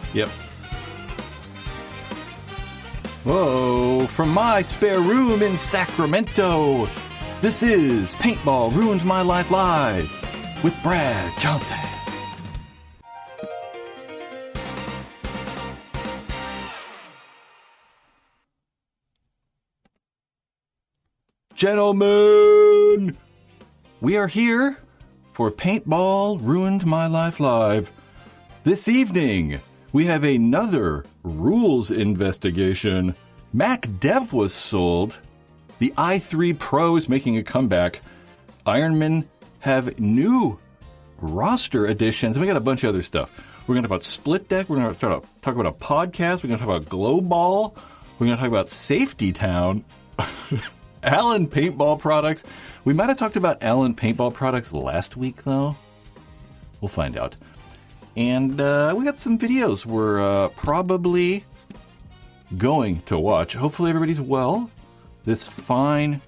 Yep. Whoa, from my spare room in Sacramento, this is Paintball Ruined My Life Live with Brad Johnson. Gentlemen, we are here for Paintball Ruined My Life Live. This evening, we have another rules investigation. Mac Dev was sold. The i3 Pros making a comeback. Ironman have new roster additions. We got a bunch of other stuff. We're going to talk about Split Deck. We're going to talk about a podcast. We're going to talk about Glow Ball. We're going to talk about Safety Town. Allen Paintball products. We might have talked about Allen Paintball products last week, though. We'll find out. And we got some videos we're probably going to watch. Hopefully everybody's well this fine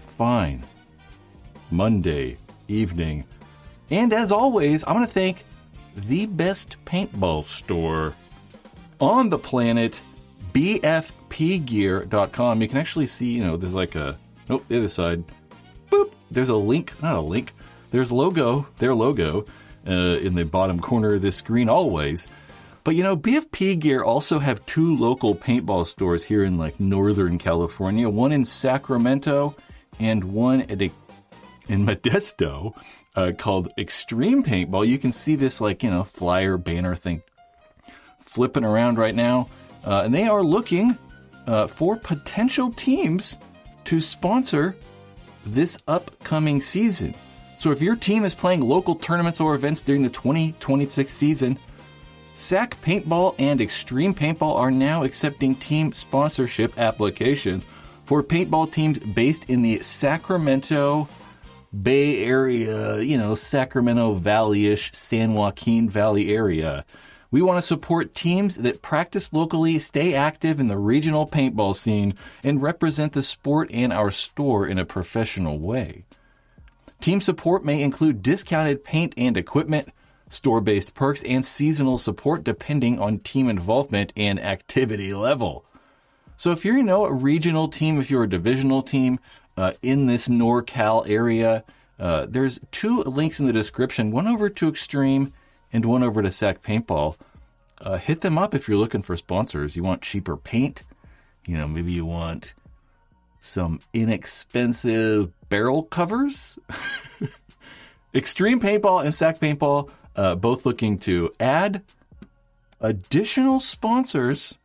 Monday evening. And as always, I want to thank the best paintball store on the planet, bfpgear.com. You can actually see, there's like the other side. Boop. There's a link, not a link. There's their logo in the bottom corner of this screen always. But BFP Gear also have two local paintball stores here in Northern California. One in Sacramento and one in Modesto called Extreme Paintball. You can see this flyer banner thing flipping around right now. And they are looking for potential teams to sponsor this upcoming season. So if your team is playing local tournaments or events during the 2026 season, SAC Paintball and Extreme Paintball are now accepting team sponsorship applications for paintball teams based in the Sacramento Bay Area, Sacramento Valley-ish, San Joaquin Valley area. We want to support teams that practice locally, stay active in the regional paintball scene, and represent the sport and our store in a professional way. Team support may include discounted paint and equipment, store-based perks, and seasonal support depending on team involvement and activity level. So if you're, a regional team, if you're a divisional team in this NorCal area, there's two links in the description, one over to Extreme and one over to SAC Paintball. Hit them up if you're looking for sponsors. You want cheaper paint? Maybe you want some inexpensive barrel covers? Extreme Paintball and SAC Paintball both looking to add additional sponsors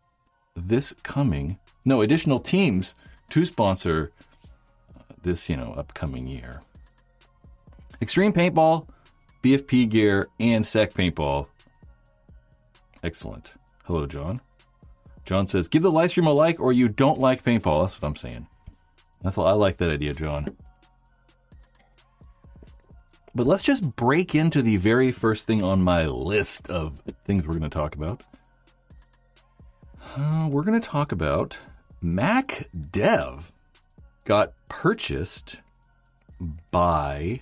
additional teams to sponsor this, upcoming year. Extreme Paintball, BFP Gear, and SAC Paintball. Excellent. Hello, John. John says, give the live stream a like or you don't like paintball. That's what I'm saying. I like that idea, John. But let's just break into the very first thing on my list of things we're going to talk about. We're going to talk about Mac Dev got purchased by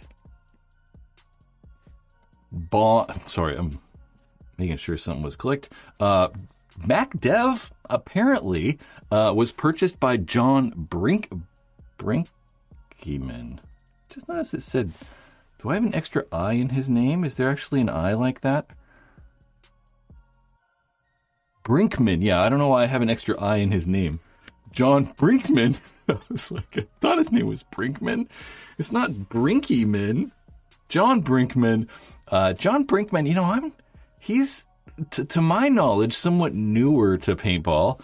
Sorry, I'm making sure something was clicked. Mac Dev apparently was purchased by John Brinkman. Just noticed it said, do I have an extra I in his name? Is there actually an I like that? Brinkman. Yeah, I don't know why I have an extra I in his name. John Brinkman. I thought his name was Brinkman. It's not Brinkyman. John Brinkman. John Brinkman, he's, to my knowledge, somewhat newer to paintball.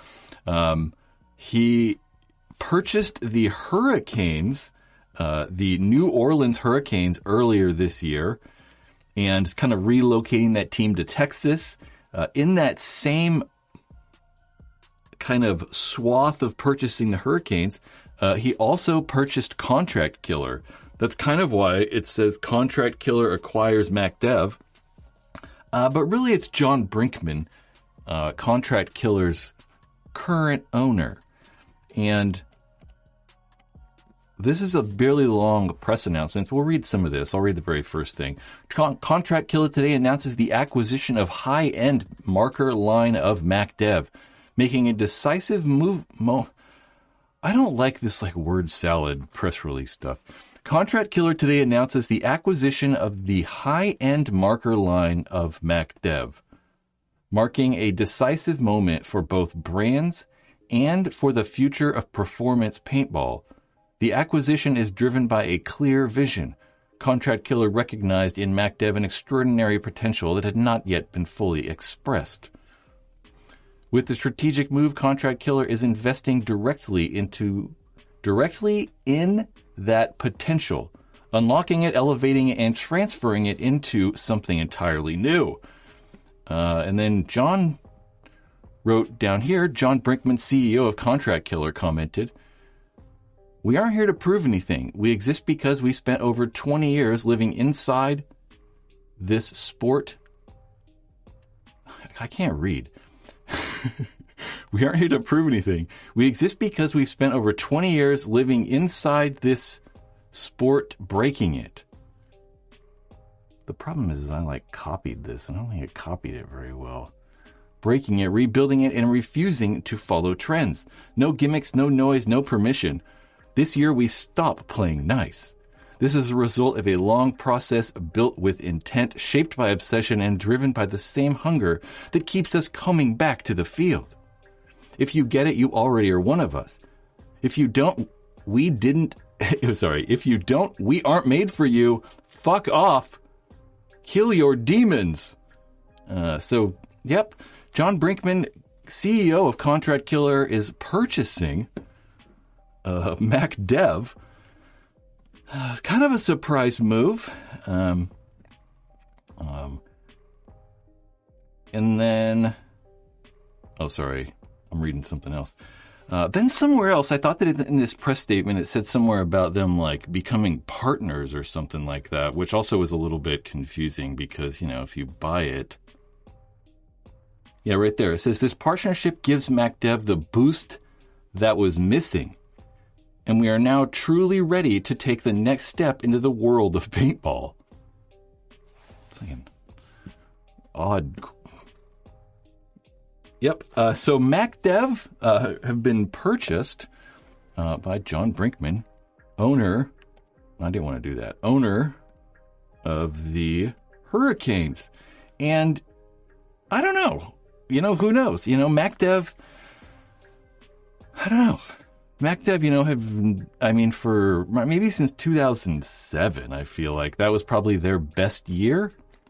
He purchased the Hurricanes, the New Orleans Hurricanes, earlier this year, and kind of relocating that team to Texas. In that same kind of swath of purchasing the Hurricanes, he also purchased Contract Killer. That's kind of why it says Contract Killer acquires Mac Dev. But really it's John Brinkman, Contract Killer's current owner. And This is a barely long press announcement. We'll read some of this. I'll read the very first thing. Contract Killer today announces the acquisition of high-end marker line of MacDev, making a decisive move. I don't like this like word salad press release stuff. Contract Killer today announces the acquisition of the high-end marker line of MacDev, marking a decisive moment for both brands and for the future of performance paintball. The acquisition is driven by a clear vision. Contract Killer recognized in MacDev an extraordinary potential that had not yet been fully expressed. With the strategic move, Contract Killer is investing directly in that potential, unlocking it, elevating it, and transferring it into something entirely new. And then John wrote down here, John Brinkman, CEO of Contract Killer, commented, "We aren't here to prove anything. We exist because we spent over 20 years living inside this sport." I can't read. "We aren't here to prove anything. We exist because we've spent over 20 years living inside this sport, breaking it." The problem is I copied this, and I don't think I copied it very well. Breaking it, rebuilding it, and refusing to follow trends. No gimmicks, no noise, no permission. This year we stop playing nice. This is a result of a long process built with intent, shaped by obsession, and driven by the same hunger that keeps us coming back to the field. If you get it, you already are one of us. If you don't, we aren't made for you. Fuck off. Kill your demons. Yep, John Brinkman, CEO of Contract Killer, is purchasing MacDev. It's kind of a surprise move. And then, I'm reading something else. Then somewhere else, I thought that in this press statement, it said somewhere about them becoming partners or something like that, which also was a little bit confusing because, if you buy it. Yeah, right there. It says this partnership gives MacDev the boost that was missing. And we are now truly ready to take the next step into the world of paintball. It's like an odd. Yep. So MacDev have been purchased by John Brinkman, owner. I didn't want to do that. Owner of the Hurricanes, and I don't know. Who knows? MacDev. I don't know. MacDev, for maybe since 2007, I feel like that was probably their best year.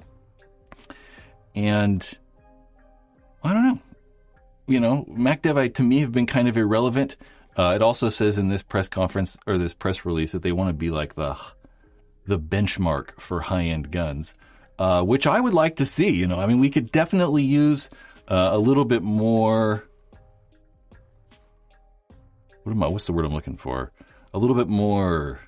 And I don't know. MacDev, to me, have been kind of irrelevant. It also says in this press conference or this press release that they want to be like the benchmark for high-end guns, which I would like to see. We could definitely use a little bit more. What's the word I'm looking for? A little bit more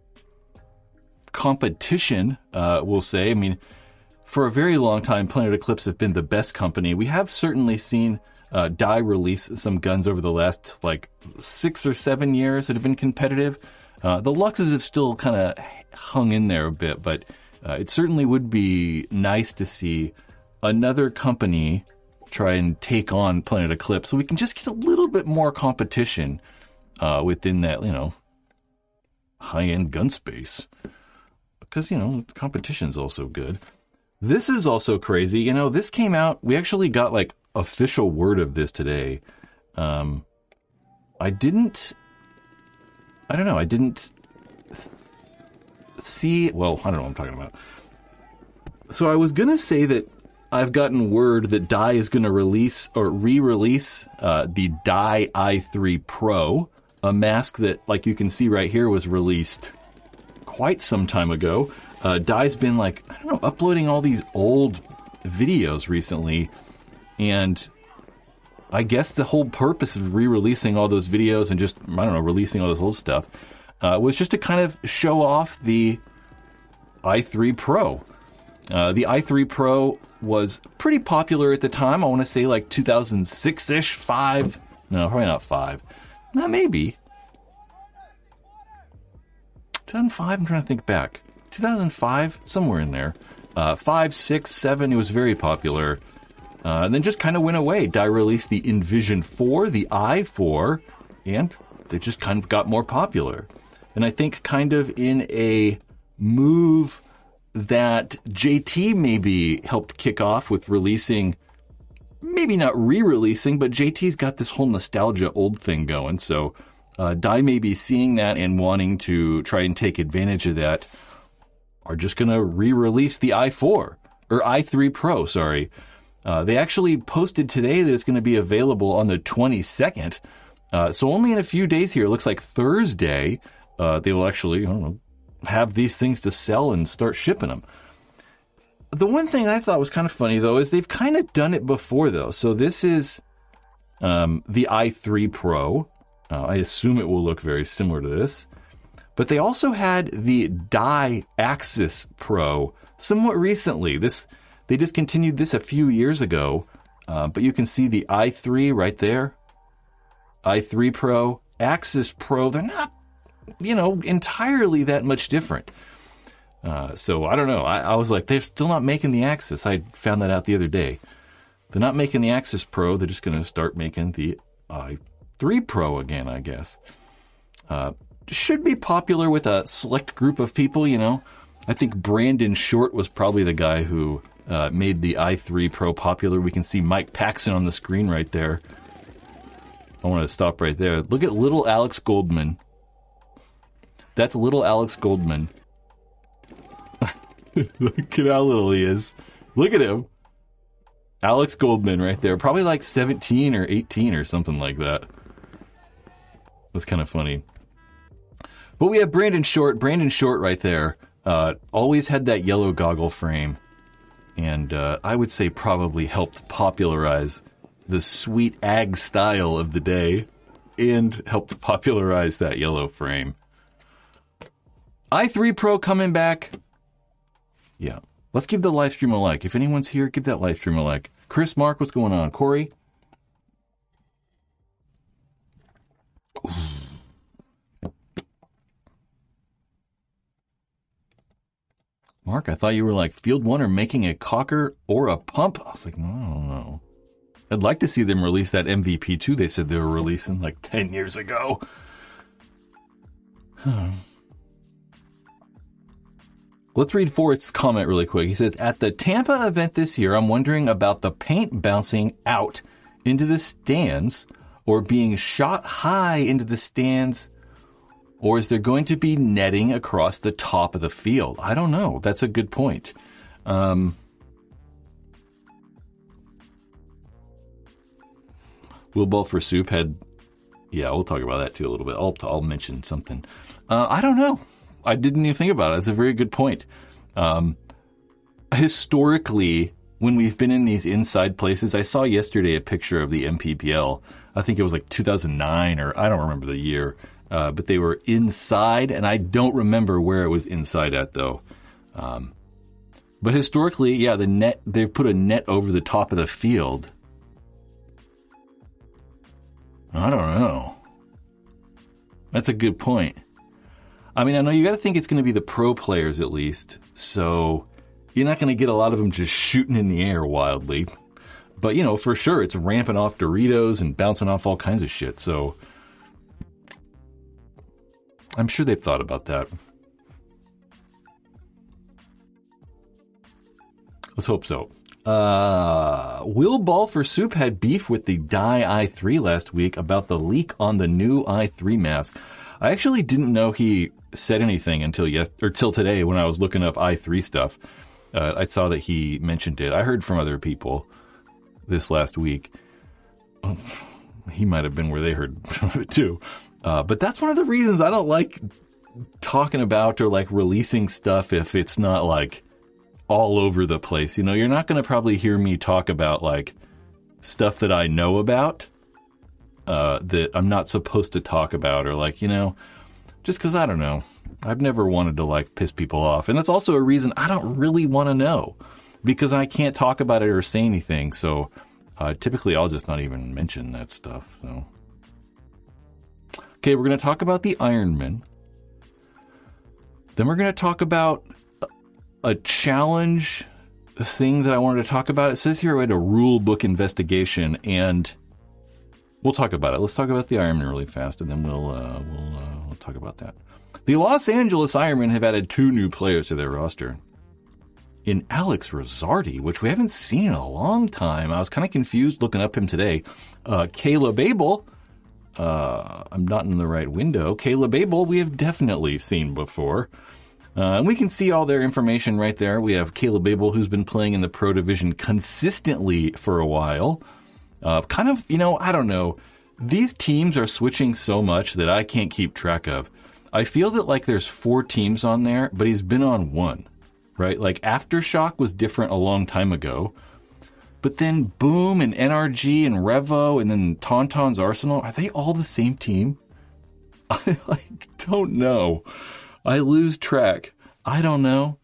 competition, we'll say. For a very long time, Planet Eclipse have been the best company. We have certainly seen Dye release some guns over the last 6 or 7 years that have been competitive. The Luxes have still kind of hung in there a bit, but it certainly would be nice to see another company try and take on Planet Eclipse so we can just get a little bit more competition within that, high-end gun space. Because, competition's also good. This is also crazy. This came out, we actually got official word of this today. I didn't see, I don't know what I'm talking about. So I was going to say that I've gotten word that Dye is going to release or re-release the Dye i3 Pro, a mask that, you can see right here, was released quite some time ago. Dye's been uploading all these old videos recently, and I guess the whole purpose of re-releasing all those videos and just, releasing all this old stuff was just to kind of show off the i3 Pro. The i3 Pro was pretty popular at the time. I want to say 2006-ish, 5. No, probably not 5. Maybe. 2005, I'm trying to think back. 2005, somewhere in there. 5, 6, 7, it was very popular. And then just kind of went away. Dye released the Envision 4, the i4, and they just kind of got more popular. And I think kind of in a move that JT maybe helped kick off with releasing, maybe not re-releasing, but JT's got this whole nostalgia old thing going. So Dye may be seeing that and wanting to try and take advantage of that, are just going to re-release the i4, or i3 Pro, sorry. They actually posted today that it's going to be available on the 22nd. So only in a few days here, it looks like Thursday, they will actually, have these things to sell and start shipping them. The one thing I thought was kind of funny, though, is they've kind of done it before, though. So this is the i3 Pro. I assume it will look very similar to this. But they also had the Dye Axis Pro somewhat recently. They discontinued this a few years ago, but you can see the i3 right there. i3 Pro, Axis Pro, they're not, entirely that much different. So I don't know. I was like, they're still not making the Axis. I found that out the other day. They're not making the Axis Pro. They're just going to start making the i3 Pro again, I guess. Should be popular with a select group of people, I think Brandon Short was probably the guy who made the i3 Pro popular. We can see Mike Paxson on the screen right there. I want to stop right there. Look at little Alex Goldman. That's little Alex Goldman. Look at how little he is. Look at him. Alex Goldman right there. Probably like 17 or 18 or something like that. That's kind of funny. But we have Brandon Short. Brandon Short right there. Always had that yellow goggle frame. And I would say probably helped popularize the sweet ag style of the day. And helped popularize that yellow frame. i3 Pro coming back. Yeah. Let's give the live stream a like. If anyone's here, give that live stream a like. Chris, Mark, what's going on? Corey? Mark, I thought you were like Field 1 or making a cocker or a pump. I was like, no, I don't know. I'd like to see them release that MVP too. They said they were releasing like 10 years ago. Let's read Forrest's comment really quick. He says, at the Tampa event this year, I'm wondering about the paint bouncing out into the stands or being shot high into the stands, or is there going to be netting across the top of the field? I don't know. That's a good point. Will Ball for Soup had... Yeah, we'll talk about that too a little bit. I'll mention something. I don't know. I didn't even think about it. That's a very good point. Historically, when we've been in these inside places, I saw yesterday a picture of the MPPL. I think it was like 2009 or I don't remember the year. But they were inside, and I don't remember where it was inside at, though. But historically, yeah, the net, they put a net over the top of the field. I don't know. That's a good point. I mean, I know you got to think it's going to be the pro players at least, so you're not going to get a lot of them just shooting in the air wildly. But, for sure, it's ramping off Doritos and bouncing off all kinds of shit, so... I'm sure they've thought about that. Let's hope so. Will Ball for Soup had beef with the Dye i3 last week about the leak on the new i3 mask. I actually didn't know he said anything until today when I was looking up i3 stuff. I saw that he mentioned it. I heard from other people this last week. He might have been where they heard from it too. But that's one of the reasons I don't like talking about or like releasing stuff if it's not like all over the place. You're not going to probably hear me talk about like stuff that I know about that I'm not supposed to talk about, or like, just because I don't know. I've never wanted to like piss people off. And that's also a reason I don't really want to know, because I can't talk about it or say anything. So typically I'll just not even mention that stuff. So. Okay, we're going to talk about the Ironman. Then we're going to talk about a challenge thing that I wanted to talk about. It says here we had a rule book investigation, and we'll talk about it. Let's talk about the Ironman really fast, and then we'll talk about that. The Los Angeles Ironmen have added 2 new players to their roster. In Alex Rizzardi, which we haven't seen in a long time. I was kind of confused looking up him today. Caleb Abel, I'm not in the right window. Caleb Abel, we have definitely seen before. And we can see all their information right there. We have Caleb Abel, who's been playing in the Pro Division consistently for a while. Kind of, I don't know. These teams are switching so much that I can't keep track of. I feel that like there's 4 teams on there, but he's been on 1. Right? Like Aftershock was different a long time ago. But then Boom and NRG and Revo and then Tauntaun's Arsenal, are they all the same team? I don't know. I lose track. I don't know.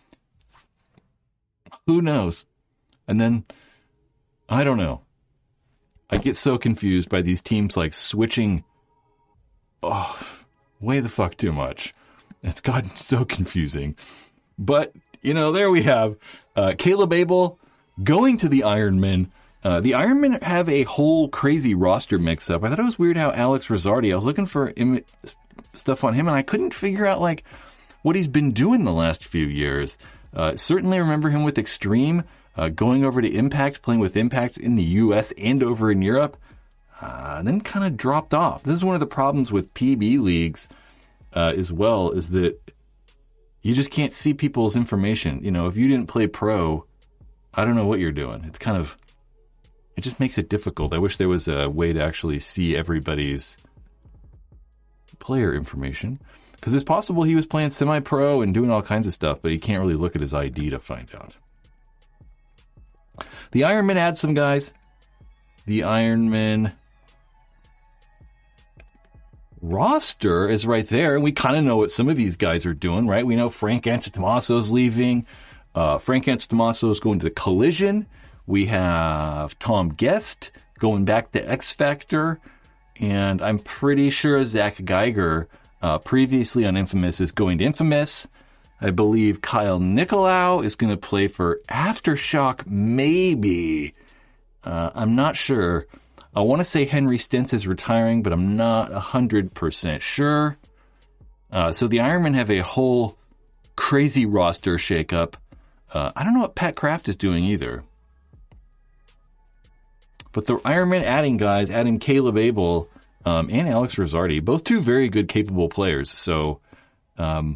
Who knows? And then, I don't know. I get so confused by these teams like switching way the fuck too much. It's gotten so confusing. But, there we have Caleb Abel going to the Ironmen. The Ironmen have a whole crazy roster mix-up. I thought it was weird how Alex Rizzardi, I was looking for stuff on him, and I couldn't figure out, like, what he's been doing the last few years. Certainly remember him with Extreme, going over to Impact, playing with Impact in the U.S. and over in Europe, and then kind of dropped off. This is one of the problems with PB leagues as well, is that you just can't see people's information. If you didn't play pro, I don't know what you're doing. It just makes it difficult. I wish there was a way to actually see everybody's player information. Because it's possible he was playing semi-pro and doing all kinds of stuff, but you can't really look at his ID to find out. The Ironmen add some guys. The Ironmen roster is right there, and we kind of know what some of these guys are doing, right? We know Frank Antetomaso's leaving. Frank Antetomaso is going to the Collision. We have Tom Guest going back to X Factor, and I'm pretty sure Zach Geiger, previously on Infamous, is going to Infamous. I believe Kyle Nicolau is going to play for Aftershock, maybe. I'm not sure. I want to say Henry Stentz is retiring, but I'm not 100% sure. So the Ironmen have a whole crazy roster shakeup. I don't know what Pat Kraft is doing either. But the Ironmen adding guys, adding Caleb Abel and Alex Rizzardi, both 2 very good, capable players. So I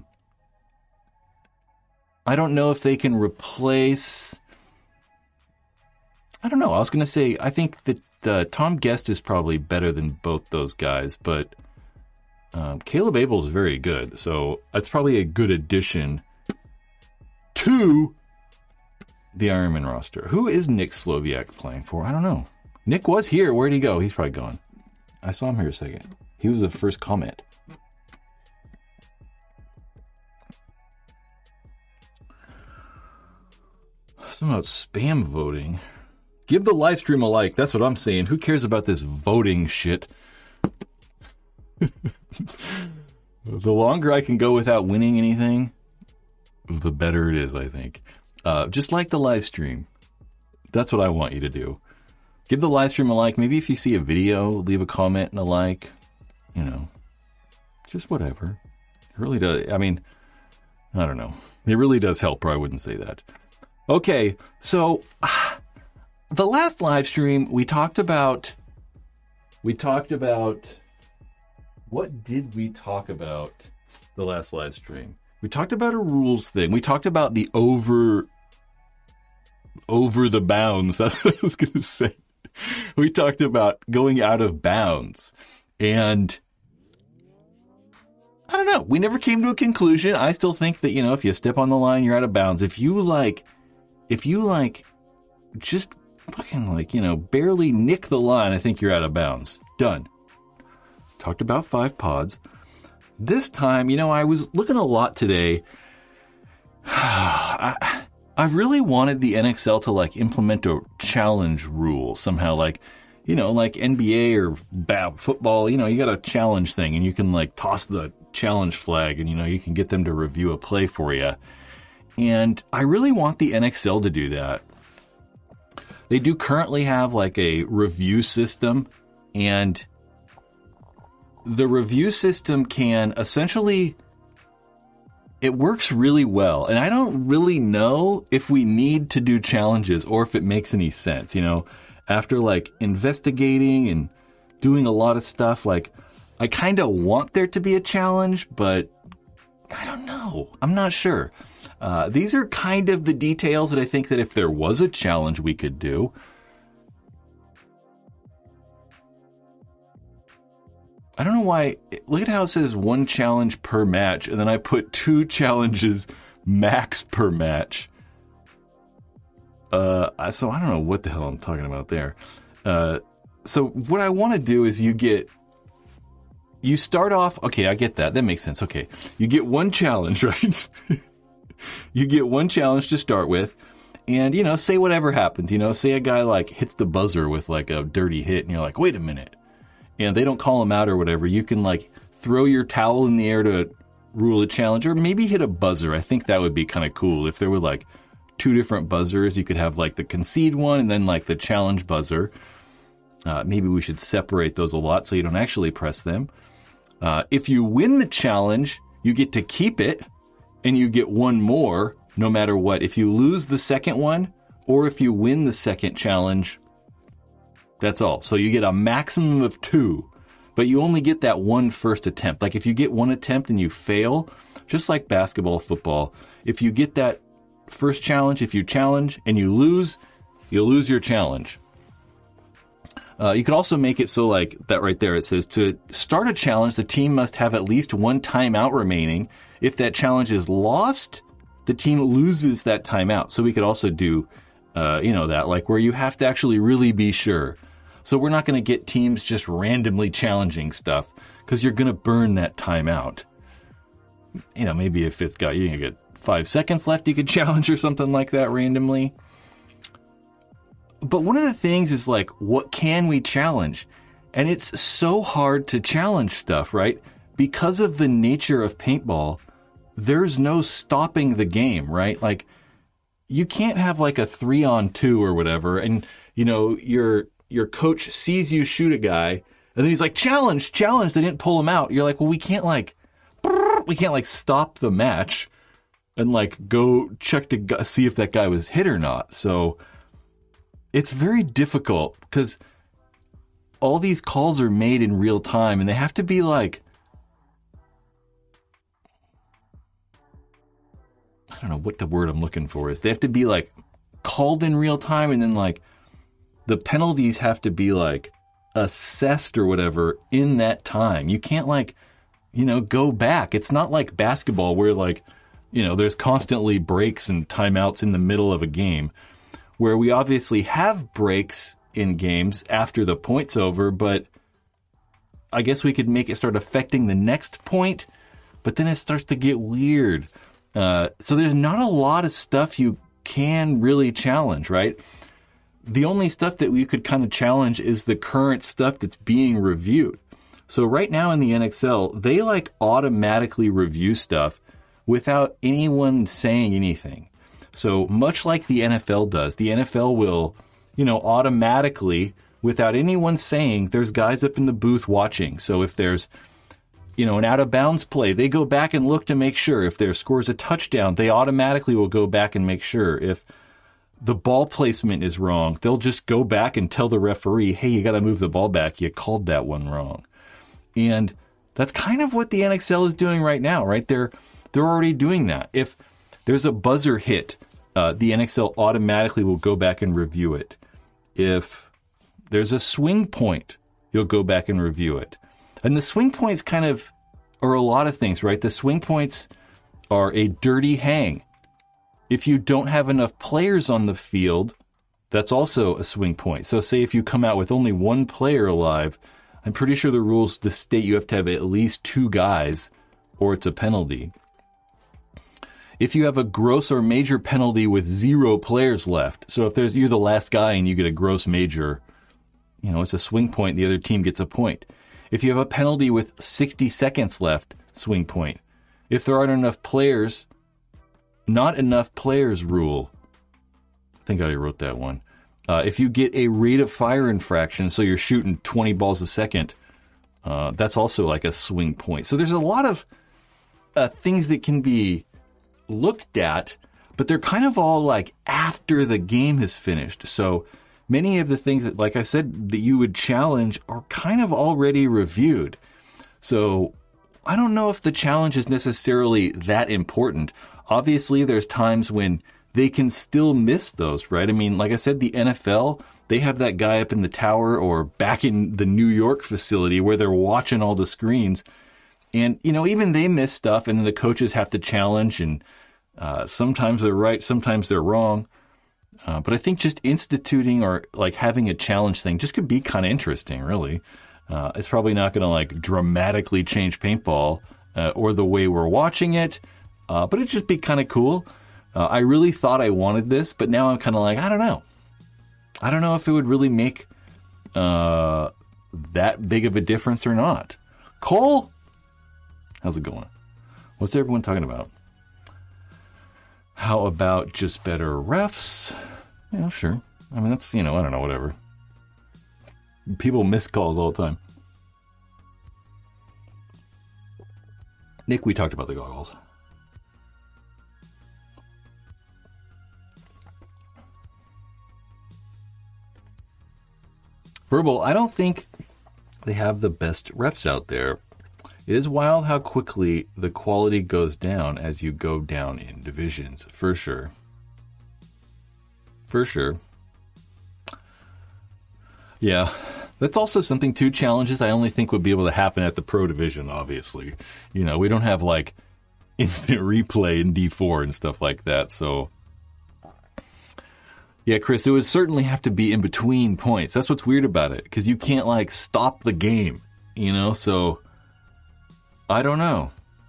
don't know if they can replace... I don't know. I was going to say, I think that Tom Guest is probably better than both those guys, but Caleb Abel is very good. So that's probably a good addition to the Ironman roster. Who is Nick Sloviak playing for? I don't know. Nick was here. Where'd he go? He's probably gone. I saw him here a second. He was the first comment. Something about spam voting. Give the live stream a like. That's what I'm saying. Who cares about this voting shit? The longer I can go without winning anything, the better it is, I think. Just like the live stream. That's what I want you to do. Give the live stream a like. Maybe if you see a video, leave a comment and a like. Just whatever. It really does. I mean, I don't know. It really does help, or I wouldn't say that. Okay, so... the last live stream, we talked about... What did we talk about the last live stream? We talked about a rules thing. We talked about the over the bounds. That's what I was going to say. We talked about going out of bounds. And I don't know. We never came to a conclusion. I still think that, if you step on the line, you're out of bounds. If you just fucking barely nick the line, I think you're out of bounds. Done. Talked about 5 pods. This time, I was looking a lot today. I really wanted the NXL to implement a challenge rule somehow, like NBA or football. You got a challenge thing, and you can toss the challenge flag, and you can get them to review a play for you. And I really want the NXL to do that. They do currently have like a review system, and the review system can essentially, it works really well. And I don't really know if we need to do challenges or if it makes any sense. After like investigating and doing a lot of stuff, like I kind of want there to be a challenge, but I don't know. I'm not sure. These are kind of the details that I think that if there was a challenge we could do. I don't know why. Look at how it says 1 challenge per match, and then I put 2 challenges max per match. So I don't know what the hell I'm talking about there. So what I want to do is you start off, okay, I get that. That makes sense. Okay. You get 1 challenge, right? You get 1 challenge to start with, and, say whatever happens, say a guy like hits the buzzer with like a dirty hit, and you're like, wait a minute. And they don't call him out or whatever. You can like throw your towel in the air to rule a challenge, or maybe hit a buzzer. I think that would be kind of cool. If there were like 2 different buzzers, you could have like the concede one and then like the challenge buzzer. Maybe we should separate those a lot so you don't actually press them. If you win the challenge, you get to keep it, and you get 1 more no matter what. If you lose the second one, or if you win the second challenge, that's all. So you get a maximum of 2, but you only get that 1 first attempt. Like if you get 1 attempt and you fail, just like basketball, football, if you get that first challenge, if you challenge and you lose, you'll lose your challenge. You could also make it so like that right there. It says to start a challenge, the team must have at least 1 timeout remaining. If that challenge is lost, the team loses that timeout. So we could also do, that like where you have to actually really be sure. So we're not going to get teams just randomly challenging stuff because you're going to burn that timeout. Maybe if it's got, you can get 5 seconds left, you could challenge or something like that randomly. But one of the things is like, what can we challenge? And it's so hard to challenge stuff, right? Because of the nature of paintball, there's no stopping the game, right? Like, you can't have like a 3-on-2 or whatever, and, your coach sees you shoot a guy, and then he's like, challenge, they didn't pull him out. You're like, well, we can't stop the match and like go check to see if that guy was hit or not. So it's very difficult because all these calls are made in real time, and they have to be like, I don't know what the word I'm looking for is. They have to be like called in real time, and then like the penalties have to be like assessed or whatever in that time. You can't like, go back. It's not like basketball where like, there's constantly breaks and timeouts in the middle of a game, where we obviously have breaks in games after the point's over, but I guess we could make it start affecting the next point, but then it starts to get weird. So there's not a lot of stuff you can really challenge, right? The only stuff that we could kind of challenge is the current stuff that's being reviewed. So right now in the NXL, they like automatically review stuff without anyone saying anything. So much like the NFL does, the NFL will, automatically, without anyone saying, there's guys up in the booth watching. So if there's, an out of bounds play, they go back and look to make sure. If there scores a touchdown, they automatically will go back and make sure. If the ball placement is wrong, they'll just go back and tell the referee, hey, you got to move the ball back. You called that one wrong. And that's kind of what the NXL is doing right now, right? They're already doing that. If there's a buzzer hit, the NXL automatically will go back and review it. If there's a swing point, you'll go back and review it. And the swing points kind of are a lot of things, right? The swing points are a dirty hang. If you don't have enough players on the field, that's also a swing point. So say if you come out with only 1 player alive, I'm pretty sure the rules state you have to have at least 2 guys or it's a penalty. If you have a gross or major penalty with 0 players left, so if you're the last guy and you get a gross major, it's a swing point, the other team gets a point. If you have a penalty with 60 seconds left, swing point. If there aren't enough players, not enough players rule. I think I already wrote that one. If you get a rate of fire infraction, so you're shooting 20 balls a second, that's also like a swing point. So there's a lot of things that can be looked at, but they're kind of all like after the game has finished. So many of the things that, like I said, that you would challenge are kind of already reviewed. So I don't know if the challenge is necessarily that important. Obviously, there's times when they can still miss those, right? I mean, like I said, the NFL, they have that guy up in the tower or back in the New York facility where they're watching all the screens. And, you know, even they miss stuff, and then the coaches have to challenge, and sometimes they're right, sometimes they're wrong. But I think just instituting or like having a challenge thing just could be kind of interesting, really. It's probably not going to like dramatically change paintball or the way we're watching it, but it'd just be kind of cool. I really thought I wanted this, but now I'm kind of like, I don't know. I don't know if it would really make that big of a difference or not. Cole, how's it going? What's everyone talking about? How about just better refs? Yeah, sure. I mean, that's, you know, I don't know, whatever. People miss calls all the time. Nick, we talked about the goggles. Verbal, I don't think they have the best refs out there. It is wild how quickly the quality goes down as you go down in divisions, for sure. For sure. Yeah, that's also something, too, challenges I only think would be able to happen at the pro division, obviously. You know, we don't have, like, instant replay in D4 and stuff like that, so... Yeah, Chris, it would certainly have to be in between points. That's what's weird about it, because you can't, like, stop the game, you know? So, I don't know.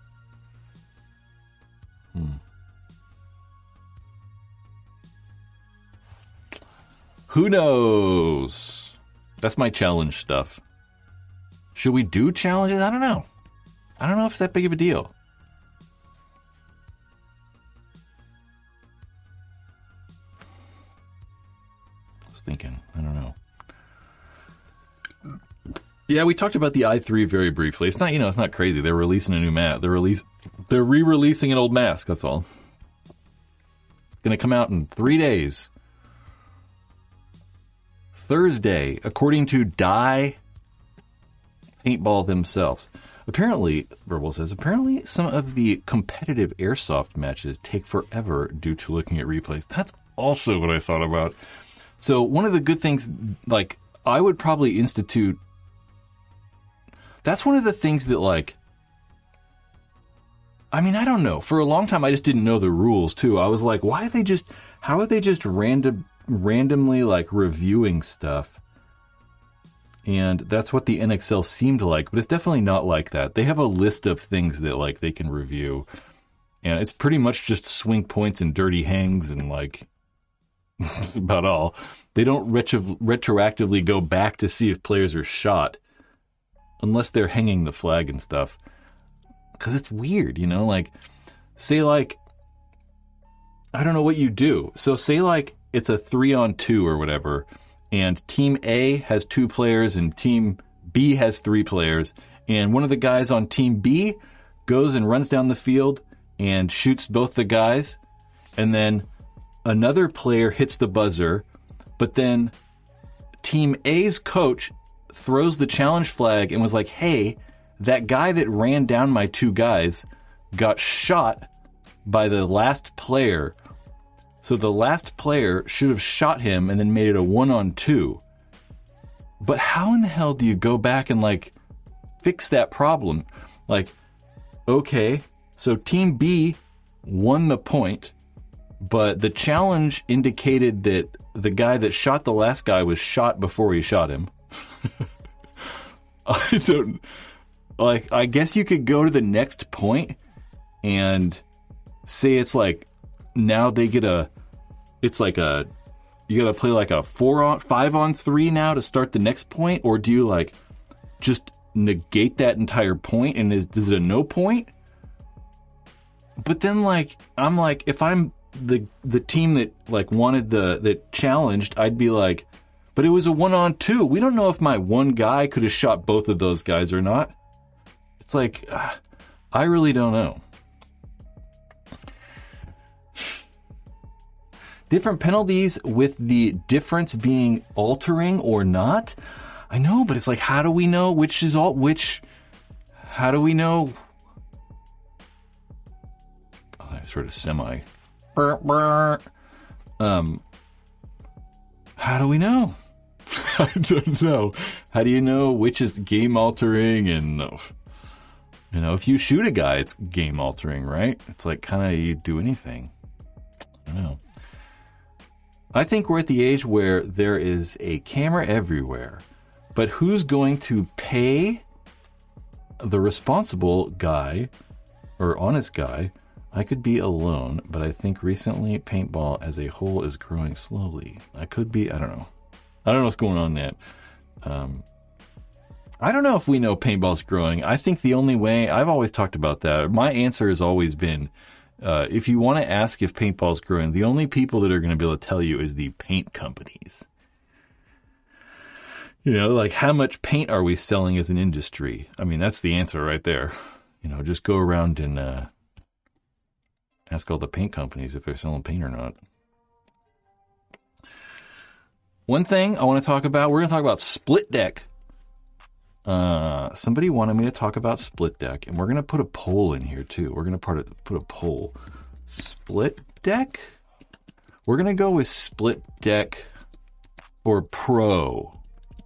Who knows? That's my challenge stuff. Should we do challenges? I don't know. I don't know if it's that big of a deal. Thinking. I don't know. Yeah, we talked about the i3 very briefly. It's not, you know, it's not crazy. They're releasing a new mask. They're re-releasing an old mask, that's all. It's going to come out in 3 days. Thursday, according to Die Paintball themselves. Apparently, Verbal says, apparently some of the competitive airsoft matches take forever due to looking at replays. That's also what I thought about. So one of the good things, like, I would probably institute, that's one of the things that, like, I mean, I don't know. For a long time, I just didn't know the rules, too. I was like, how are they just randomly, like, reviewing stuff? And that's what the NXL seemed like, but it's definitely not like that. They have a list of things that, like, they can review, and it's pretty much just swing points and dirty hangs and, like, that's about all. They don't retroactively go back to see if players are shot unless they're hanging the flag and stuff. Because it's weird, you know? Like, say, like, I don't know what you do. So say, like, it's a 3-on-2 or whatever, and Team A has 2 players and Team B has 3 players, and one of the guys on Team B goes and runs down the field and shoots both the guys, and then another player hits the buzzer, but then Team A's coach throws the challenge flag and was like, hey, that guy that ran down my 2 guys got shot by the last player. So the last player should have shot him and then made it a 1-on-2. But how in the hell do you go back and, like, fix that problem? Like, okay, so Team B won the point, but the challenge indicated that the guy that shot the last guy was shot before he shot him. I guess you could go to the next point and say it's like, now they get you gotta play like a 5-on-3 now to start the next point, or do you, like, just negate that entire point? And is it a no point? But then, like, I'm like, if I'm the team that like wanted that challenged, I'd be like, but it was a 1-on-2. We don't know if my one guy could have shot both of those guys or not. It's like, I really don't know. Different penalties with the difference being altering or not. I know, but it's like, how do we know which is which? How do we know? Oh, I sort of semi. How do we know? I don't know. How do you know which is game altering? And you know, if you shoot a guy, it's game altering, right? It's like kind of you do anything. I don't know. I think we're at the age where there is a camera everywhere, but who's going to pay the responsible guy or honest guy? I could be alone, but I think recently paintball as a whole is growing slowly. I don't know. I don't know what's going on there. I don't know if we know paintball's growing. I think the only way, I've always talked about that. My answer has always been, if you want to ask if paintball's growing, the only people that are going to be able to tell you is the paint companies. You know, like how much paint are we selling as an industry? I mean, that's the answer right there. You know, just go around and ask all the paint companies if they're selling paint or not. One thing I want to talk about, we're going to talk about split deck. Somebody wanted me to talk about split deck, and we're going to put a poll in here too. We're going to put a poll. Split deck? We're going to go with split deck or pro.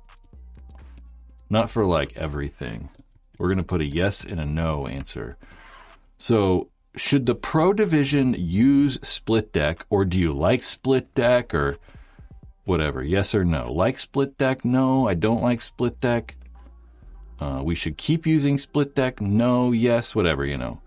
Not for like everything. We're going to put a yes and a no answer. So, should the pro division use split deck, or do you like split deck, or whatever? Yes or no? Like split deck? No, I don't like split deck. We should keep using split deck? No, yes, whatever, you know.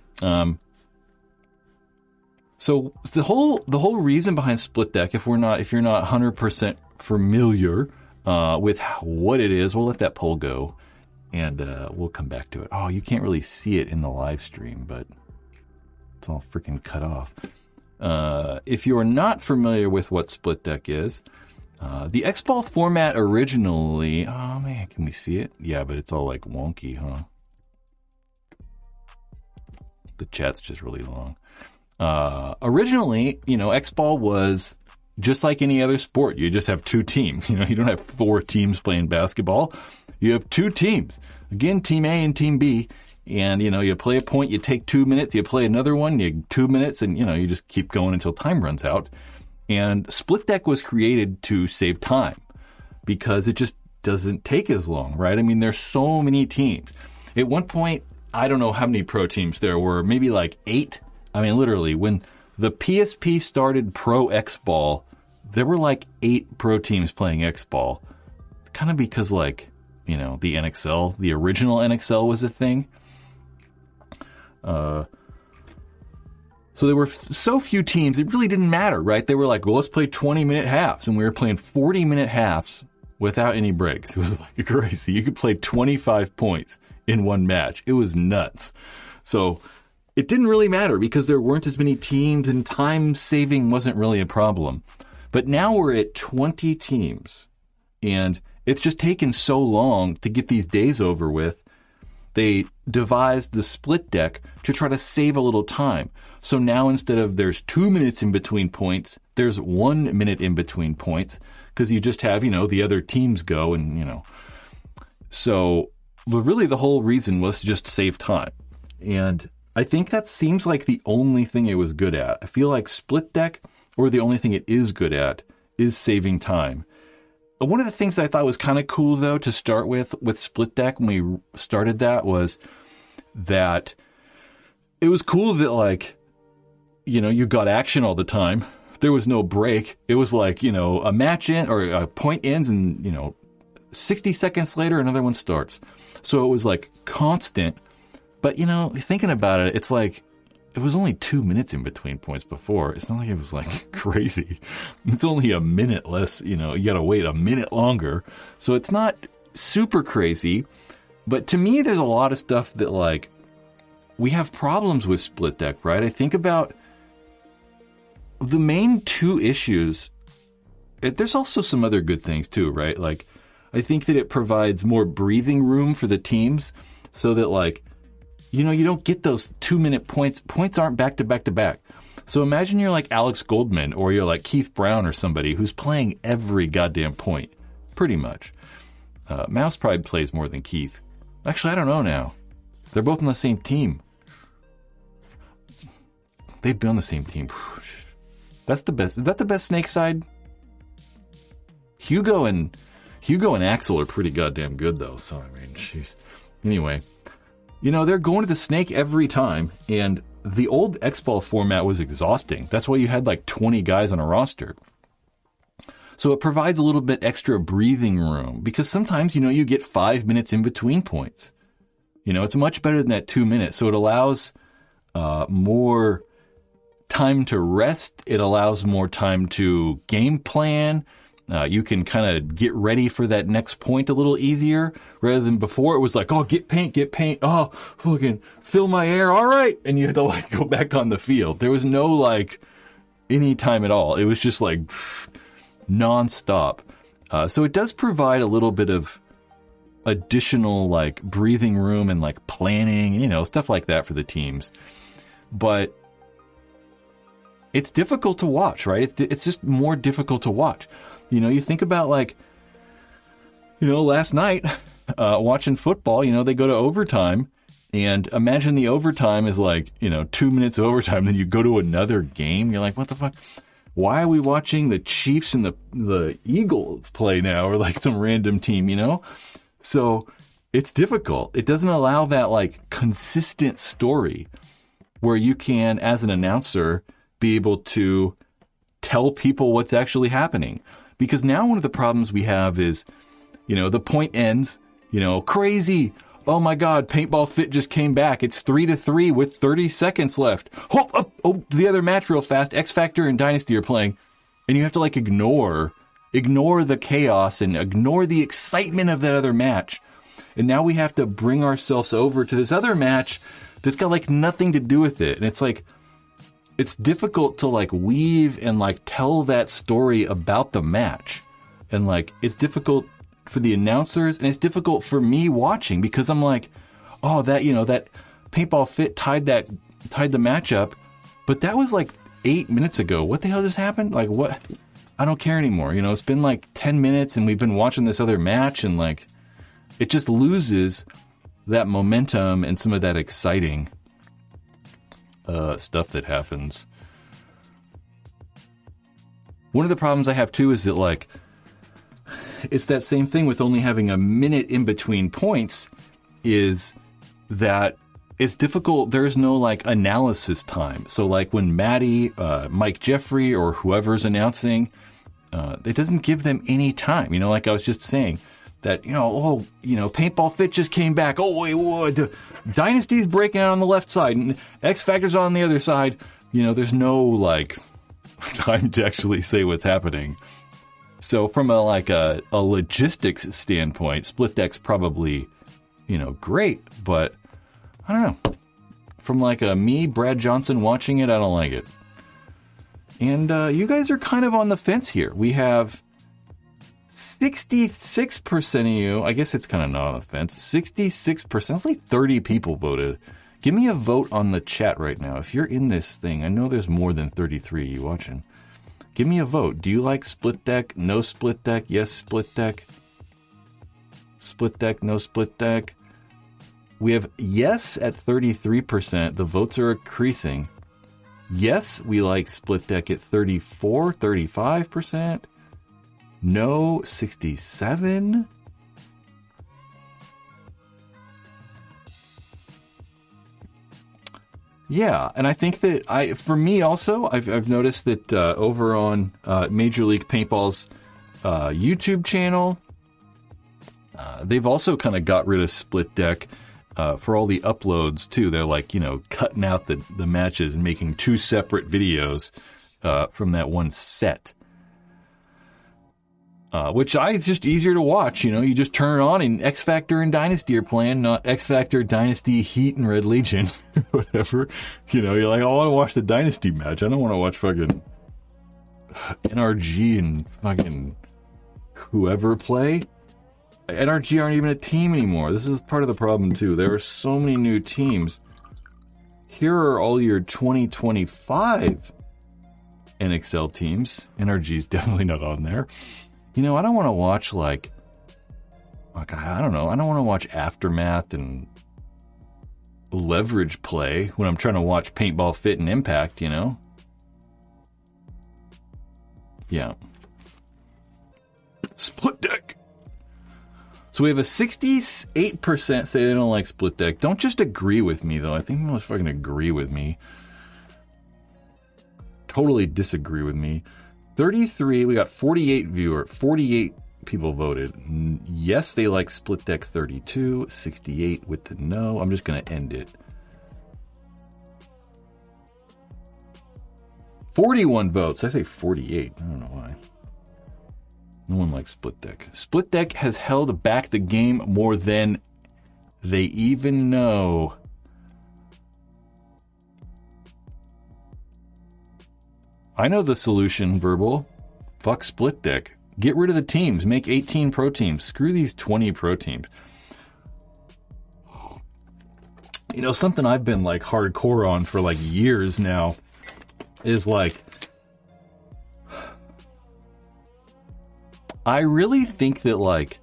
So the whole reason behind split deck, if you're not 100% familiar with what it is, we'll let that poll go, and we'll come back to it. Oh, you can't really see it in the live stream, but it's all freaking cut off. If you are not familiar with what split deck is, the X-Ball format originally... Oh, man, can we see it? Yeah, but it's all, like, wonky, huh? The chat's just really long. Originally, you know, X-Ball was just like any other sport. You just have two teams. You know, you don't have 4 teams playing basketball. You have 2 teams. Again, Team A and Team B. And, you know, you play a point, you take 2 minutes, you play another one, you 2 minutes, and, you know, you just keep going until time runs out. And split deck was created to save time because it just doesn't take as long, right? I mean, there's so many teams. At one point, I don't know how many pro teams there were, maybe like 8. I mean, literally, when the PSP started Pro X-Ball, there were like 8 pro teams playing X-Ball. Kind of because, like, you know, the NXL, the original NXL was a thing. So there were so few teams, it really didn't matter, right? They were like, well, let's play 20-minute halves. And we were playing 40-minute halves without any breaks. It was like crazy. You could play 25 points in one match. It was nuts. So it didn't really matter because there weren't as many teams and time saving wasn't really a problem. But now we're at 20 teams. And it's just taken so long to get these days over with. They devised the split deck to try to save a little time. So now instead of there's 2 minutes in between points, there's 1 minute in between points because you just have, you know, the other teams go and, you know. So really the whole reason was to just save time. And I think that seems like the only thing it was good at. I feel like split deck, or the only thing it is good at, is saving time. One of the things that I thought was kind of cool, though, to start with split deck when we started that was that it was cool that, like, you know, you got action all the time. There was no break. It was like, you know, a match in or a point ends and, you know, 60 seconds later, another one starts. So it was like constant. But, you know, thinking about it, it's like, it was only 2 minutes in between points before. It's not like it was like crazy. It's only a minute less, you know, you got to wait a minute longer. So it's not super crazy. But to me, there's a lot of stuff that, like, we have problems with split deck, right? I think about the main two issues. There's also some other good things too, right? Like, I think that it provides more breathing room for the teams so that, like, you know, you don't get those 2-minute points. Points aren't back to back to back. So imagine you're like Alex Goldman or you're like Keith Brown or somebody who's playing every goddamn point, pretty much. Mouse probably plays more than Keith. Actually, I don't know now. They're both on the same team. They've been on the same team. That's the best. Is that the best Snake side? Hugo and Axel are pretty goddamn good, though. So, I mean, jeez. Anyway, you know, they're going to the Snake every time, and the old X-Ball format was exhausting. That's why you had like 20 guys on a roster. So it provides a little bit extra breathing room because sometimes, you know, you get 5 minutes in between points. You know, it's much better than that 2 minutes. So it allows more time to rest. It allows more time to game plan. You can kind of get ready for that next point a little easier rather than before it was like, oh, get paint. Oh, fucking fill my air. All right. And you had to like go back on the field. There was no like any time at all. It was just like nonstop. So it does provide a little bit of additional like breathing room and like planning, you know, stuff like that for the teams. But it's difficult to watch, right? It's just more difficult to watch. You know, you think about like, you know, last night watching football, you know, they go to overtime and imagine the overtime is like, you know, 2 minutes of overtime. Then you go to another game. You're like, what the fuck? Why are we watching the Chiefs and the Eagles play now or like some random team, you know? So it's difficult. It doesn't allow that like consistent story where you can, as an announcer, be able to tell people what's actually happening. Because now one of the problems we have is, you know, the point ends, you know, crazy. Oh my God, Paintball Fit just came back. It's 3-3 with 30 seconds left. Oh, the other match real fast. X Factor and Dynasty are playing. And you have to like ignore the chaos and ignore the excitement of that other match. And now we have to bring ourselves over to this other match that's got like nothing to do with it. And it's like, it's difficult to like weave and like tell that story about the match. And like, it's difficult for the announcers and it's difficult for me watching because I'm like, oh, that, you know, that Paintball Fit tied the match up, but that was like 8 minutes ago. What the hell just happened? Like what? I don't care anymore. You know, it's been like 10 minutes and we've been watching this other match and like, it just loses that momentum and some of that exciting stuff that happens. One of the problems I have too is that like it's that same thing with only having a minute in between points is that it's difficult. There's no like analysis time. So like when Maddie, Mike Jeffrey or whoever's announcing, it doesn't give them any time. You know, like I was just saying that, you know, Paintball Fit just came back. Oh, wait, Dynasty's breaking out on the left side and X Factor's on the other side. You know, there's no like time to actually say what's happening. So from a logistics standpoint, Split Deck's probably, you know, great, but I don't know. From like me, Brad Johnson, watching it, I don't like it. And you guys are kind of on the fence here. We have 66% of you, I guess it's kind of not on the fence, 66%, that's like 30 people voted. Give me a vote on the chat right now. If you're in this thing, I know there's more than 33 of you watching. Give me a vote. Do you like Split Deck? No Split Deck? Yes Split Deck? Split Deck? No Split Deck? We have yes at 33%. The votes are increasing. Yes, we like Split Deck at 34, 35%. No, 67. Yeah, and I think that for me also, I've noticed that over on Major League Paintball's YouTube channel, they've also kind of got rid of Split Deck for all the uploads too. They're like, you know, cutting out the matches and making 2 separate videos from that one set. Which it's just easier to watch. You know, you just turn it on and X Factor and Dynasty are playing, not X Factor, Dynasty, Heat, and Red Legion, whatever. You know, you're like, I want to watch the Dynasty match. I don't want to watch fucking NRG and fucking whoever play. NRG aren't even a team anymore. This is part of the problem too. There are so many new teams. Here are all your 2025 NXL teams. NRG is definitely not on there. You know, I don't want to watch like I don't know. I don't want to watch Aftermath and Leverage play when I'm trying to watch Paintball Fit and Impact, you know? Yeah. Split Deck. So we have a 68% say they don't like Split Deck. Don't just agree with me, though. I think most fucking agree with me. Totally disagree with me. 33, we got 48 people voted. Yes, they like Split Deck 32, 68 with the no. I'm just going to end it. 41 votes. I say 48. I don't know why. No one likes Split Deck. Split Deck has held back the game more than they even know. I know the solution, Verbal. Fuck Split Deck. Get rid of the teams. Make 18 pro teams. Screw these 20 pro teams. You know, something I've been like hardcore on for like years now is like, I really think that like,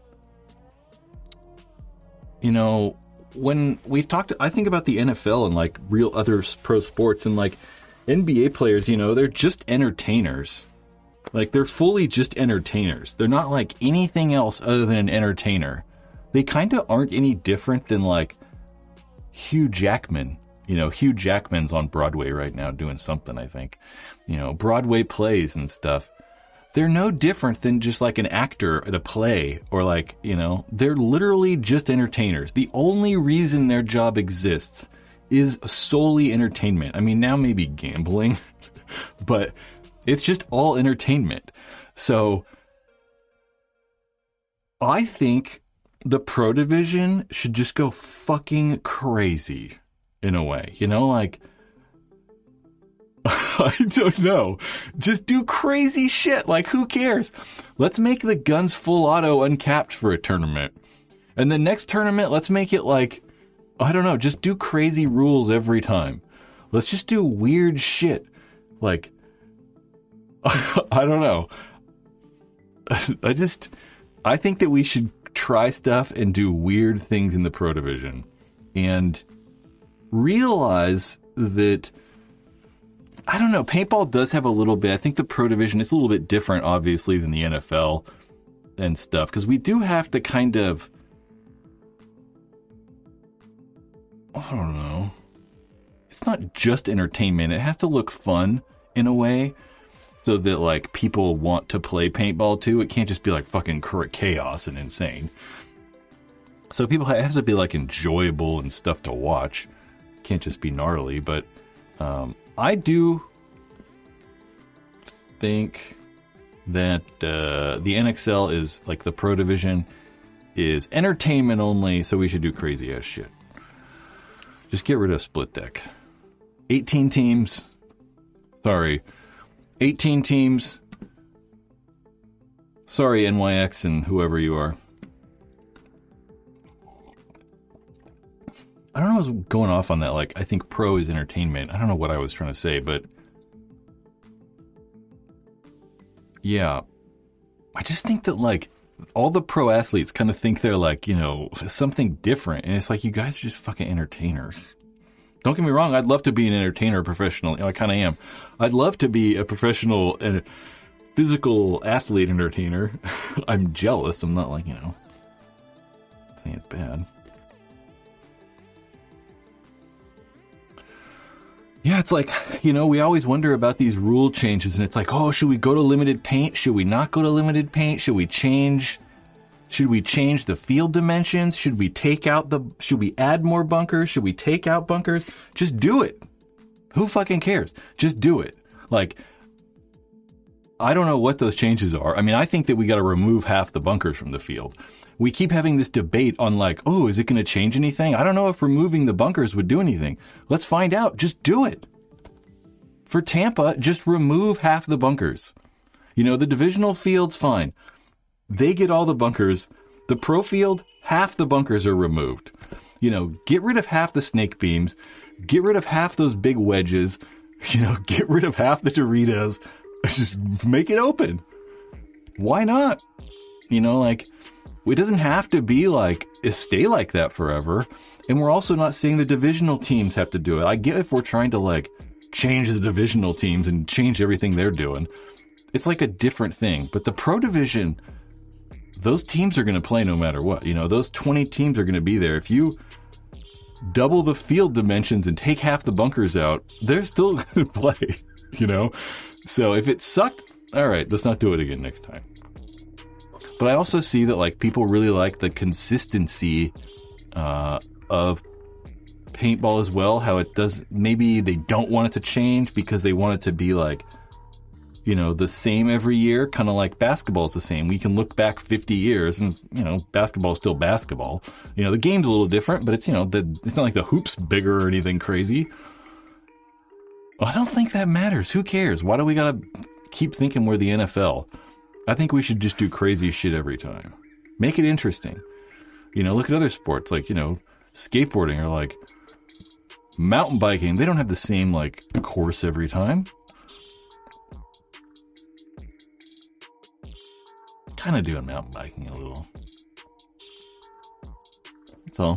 you know, when we've talked, I think about the NFL and like real other pro sports and like NBA players, you know, they're just entertainers. Like, they're fully just entertainers. They're not like anything else other than an entertainer. They kind of aren't any different than like Hugh Jackman. You know, Hugh Jackman's on Broadway right now doing something, I think. You know, Broadway plays and stuff. They're no different than just like an actor at a play or like, you know, they're literally just entertainers. The only reason their job exists is solely entertainment. I mean, now maybe gambling, but it's just all entertainment. So I think the pro division should just go fucking crazy in a way, you know, like, I don't know. Just do crazy shit. Like, who cares? Let's make the guns full auto uncapped for a tournament. And the next tournament, let's make it like, I don't know, just do crazy rules every time. Let's just do weird shit. Like, I don't know. I think that we should try stuff and do weird things in the pro division. And realize that, I don't know, paintball does have a little bit, I think the pro division is a little bit different, obviously, than the NFL and stuff. Because we do have to kind of, I don't know. It's not just entertainment. It has to look fun in a way so that like people want to play paintball too. It can't just be like fucking chaos and insane. So people it has to be like enjoyable and stuff to watch. It can't just be gnarly. But I do think that the NXL is like the pro division is entertainment only. So we should do crazy ass shit. Just get rid of Split Deck. 18 teams. Sorry. 18 teams. Sorry, NYX and whoever you are. I don't know what was going off on that. Like, I think pro is entertainment. I don't know what I was trying to say, but yeah. I just think that, like, all the pro athletes kind of think they're, like, you know, something different. And it's like, you guys are just fucking entertainers. Don't get me wrong. I'd love to be an entertainer professional. You know, I kind of am. I'd love to be a professional and physical athlete entertainer. I'm jealous. I'm not like, you know, saying it's bad. Yeah, it's like, you know, we always wonder about these rule changes, and it's like, oh, should we go to limited paint? Should we not go to limited paint? Should we change the field dimensions? Should we add more bunkers? Should we take out bunkers? Just do it. Who fucking cares? Just do it. Like, I don't know what those changes are. I mean, I think that we got to remove half the bunkers from the field. We keep having this debate on like, oh, is it going to change anything? I don't know if removing the bunkers would do anything. Let's find out. Just do it. For Tampa, just remove half the bunkers. You know, the divisional field's fine. They get all the bunkers. The pro field, half the bunkers are removed. You know, get rid of half the snake beams. Get rid of half those big wedges. You know, get rid of half the Doritos. Just make it open. Why not? You know, like, it doesn't have to be like, stay like that forever. And we're also not saying the divisional teams have to do it. I get if we're trying to like change the divisional teams and change everything they're doing. It's like a different thing. But the pro division, those teams are going to play no matter what. You know, those 20 teams are going to be there. If you double the field dimensions and take half the bunkers out, they're still going to play, you know? So if it sucked, all right, let's not do it again next time. But I also see that like people really like the consistency of paintball as well. How it does, maybe they don't want it to change because they want it to be like, you know, the same every year, kind of like basketball is the same. We can look back 50 years and, you know, basketball is still basketball. You know, the game's a little different, but it's, you know, it's not like the hoop's bigger or anything crazy. I don't think that matters. Who cares? Why do we gotta keep thinking we're the NFL? I think we should just do crazy shit every time. Make it interesting. You know, look at other sports like, you know, skateboarding or like mountain biking. They don't have the same like course every time. Kind of doing mountain biking a little. That's all.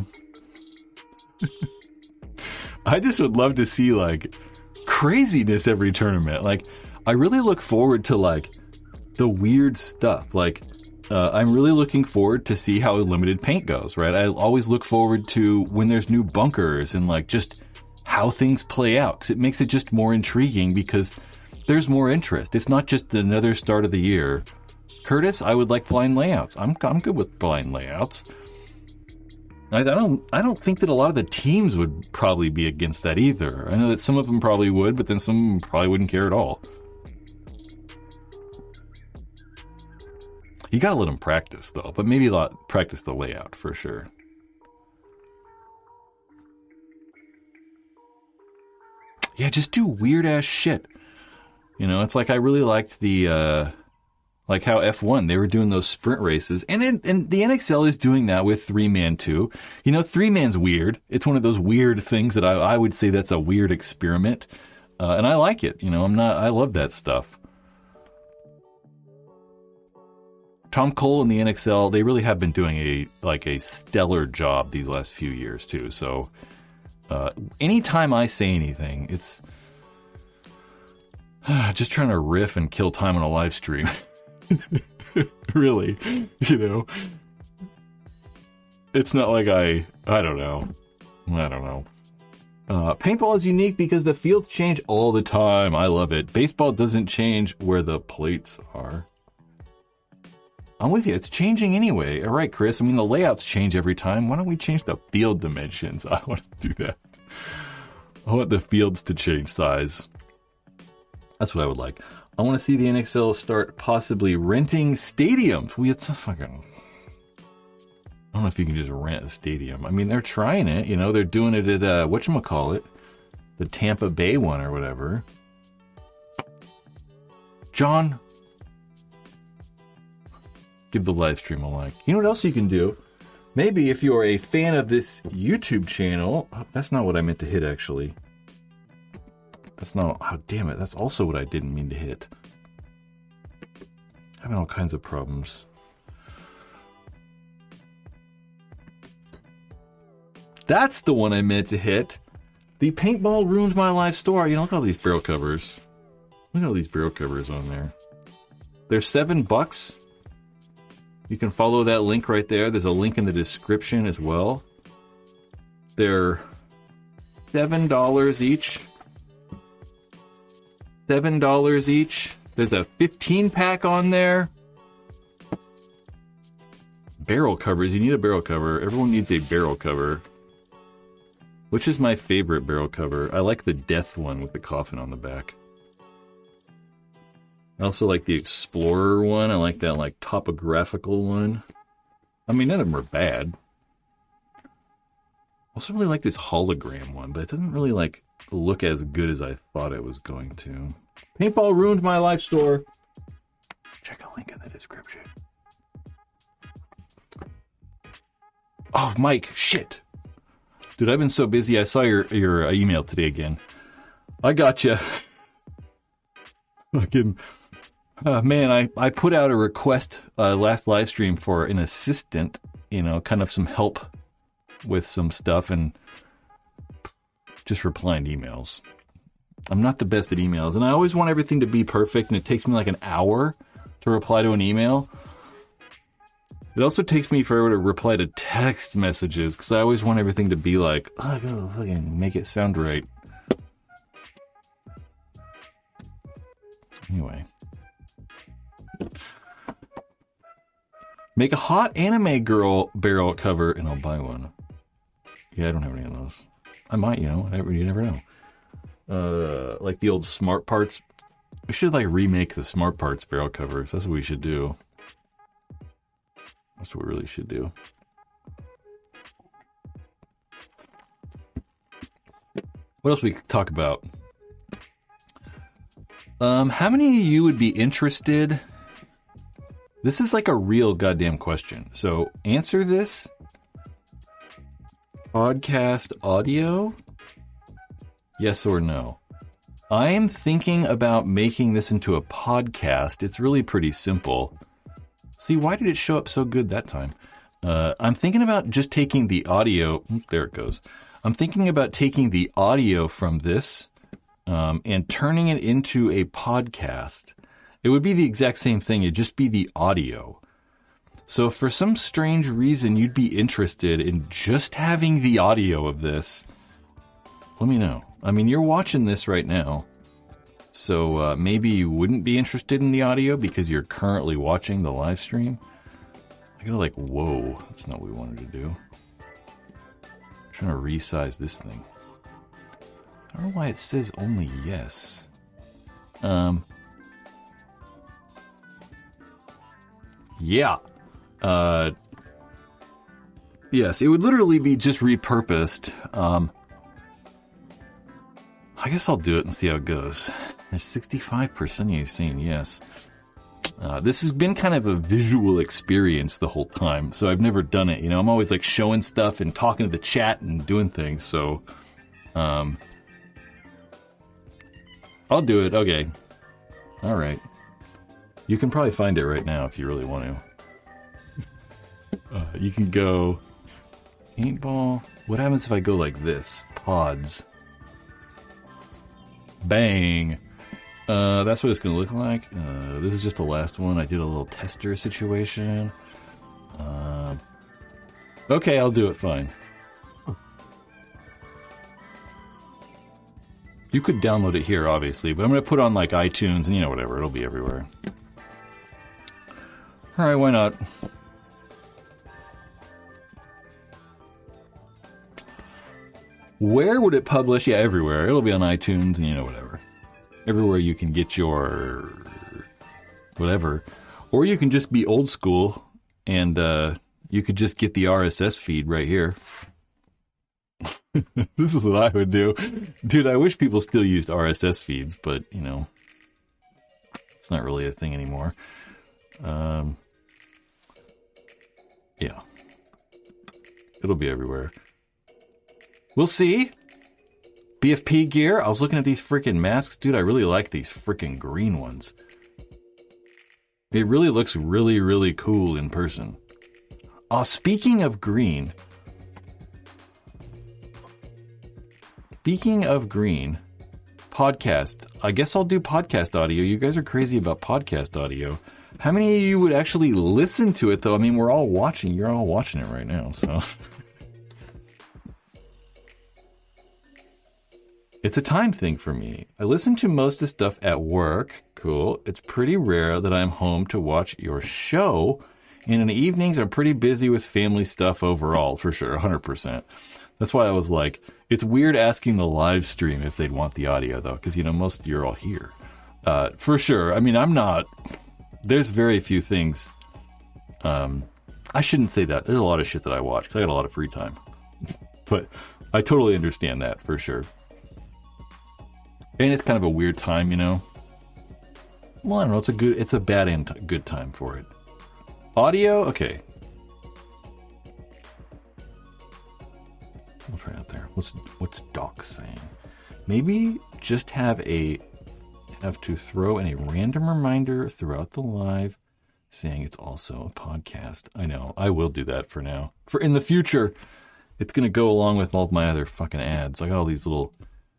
I just would love to see like craziness every tournament. Like, I really look forward to like the weird stuff. Like, I'm really looking forward to see how limited paint goes, right? I always look forward to when there's new bunkers and like just how things play out, because it makes it just more intriguing because there's more interest. It's not just another start of the year. Curtis, I would like blind layouts. I'm good with blind layouts. I don't think that a lot of the teams would probably be against that either. I know that some of them probably would, but then some of them probably wouldn't care at all. You gotta let them practice though, but maybe practice the layout for sure. Yeah, just do weird ass shit. You know, it's like I really liked the like how F1, they were doing those sprint races. And the NXL is doing that with 3-man too. You know, 3-man's weird. It's one of those weird things that I would say that's a weird experiment. And I like it. You know, I love that stuff. Tom Cole and the NXL, they really have been doing a stellar job these last few years too. So, anytime I say anything, it's just trying to riff and kill time on a live stream. Really, you know, it's not like I don't know. Paintball is unique because the fields change all the time. I love it. Baseball doesn't change where the plates are. I'm with you. It's changing anyway. All right, Chris. I mean, the layouts change every time. Why don't we change the field dimensions? I want to do that. I want the fields to change size. That's what I would like. I want to see the NXL start possibly renting stadiums. It's fucking... I don't know if you can just rent a stadium. I mean, they're trying it. You know, they're doing it at, whatchamacallit, the Tampa Bay one or whatever. John, give the live stream a like. You know what else you can do? Maybe if you're a fan of this YouTube channel... Oh, that's not what I meant to hit, actually. That's not... Oh, damn it. That's also what I didn't mean to hit. Having all kinds of problems. That's the one I meant to hit. The paintball ruined my life story. You know, look at all these barrel covers. Look at all these barrel covers on there. They're $7. You can follow that link right there. There's a link in the description as well. They're $7 each. $7 each. There's a 15-pack on there. Barrel covers. You need a barrel cover. Everyone needs a barrel cover. Which is my favorite barrel cover? I like the death one with the coffin on the back. I also like the Explorer one. I like that like topographical one. I mean, none of them are bad. I also really like this hologram one, but it doesn't really like look as good as I thought it was going to. Paintball ruined my life store. Check a link in the description. Oh, Mike, shit. Dude, I've been so busy. I saw your email today again. I gotcha. Fucking, man, I put out a request last live stream for an assistant, you know, kind of some help with some stuff and just replying to emails. I'm not the best at emails, and I always want everything to be perfect, and it takes me like an hour to reply to an email. It also takes me forever to reply to text messages, because I always want everything to be like, oh, I gotta fucking make it sound right. Anyway. Make a hot anime girl barrel cover, and I'll buy one. Yeah, I don't have any of those. I might, you know, you never know. Like the old Smart Parts. We should like remake the Smart Parts barrel covers. That's what we should do. That's what we really should do. What else we could talk about? How many of you would be interested? This is like a real goddamn question. So answer this. Podcast audio? Yes or no? I am thinking about making this into a podcast. It's really pretty simple. See, why did it show up so good that time? I'm thinking about just taking the audio. There it goes. I'm thinking about taking the audio from this and turning it into a podcast. It would be the exact same thing. It'd just be the audio. So if for some strange reason you'd be interested in just having the audio of this, let me know. I mean, you're watching this right now. So maybe you wouldn't be interested in the audio because you're currently watching the live stream. I gotta like, whoa, that's not what we wanted to do. I'm trying to resize this thing. I don't know why it says only yes. Yeah. Yes, it would literally be just repurposed. I guess I'll do it and see how it goes. There's 65% of you saying yes. This has been kind of a visual experience the whole time, so I've never done it. You know, I'm always like showing stuff and talking to the chat and doing things, so I'll do it. Okay. All right. You can probably find it right now if you really want to. You can go paintball. What happens if I go like this? Pods. Bang. That's what it's going to look like. This is just the last one. I did a little tester situation. Okay, I'll do it fine. You could download it here, obviously, but I'm going to put on like iTunes and, you know, whatever. It'll be everywhere. All right, why not? Where would it publish? Yeah, everywhere. It'll be on iTunes and, you know, whatever. Everywhere you can get your whatever. Or you can just be old school and you could just get the RSS feed right here. This is what I would do. Dude, I wish people still used RSS feeds, but, you know, it's not really a thing anymore. Yeah. It'll be everywhere. We'll see. BFP gear. I was looking at these freaking masks. Dude, I really like these freaking green ones. It really looks really, really cool in person. Speaking of green. Speaking of green. Podcast. I guess I'll do podcast audio. You guys are crazy about podcast audio. How many of you would actually listen to it, though? I mean, we're all watching. You're all watching it right now, so... It's a time thing for me. I listen to most of the stuff at work. Cool. It's pretty rare that I'm home to watch your show. And in the evenings, I'm pretty busy with family stuff overall, for sure, 100%. That's why I was like, it's weird asking the live stream if they'd want the audio, though, because, you know, most of you are all here. For sure. I mean, there's very few things. I shouldn't say that. There's a lot of shit that I watch because I got a lot of free time. But I totally understand that for sure. And it's kind of a weird time, you know. Well, I don't know. It's a bad and good time for it. Audio, okay. We'll try out there. What's Doc saying? Maybe just have to throw in a random reminder throughout the live saying it's also a podcast. I know. I will do that for now. For in the future, it's going to go along with all my other fucking ads. I got all these little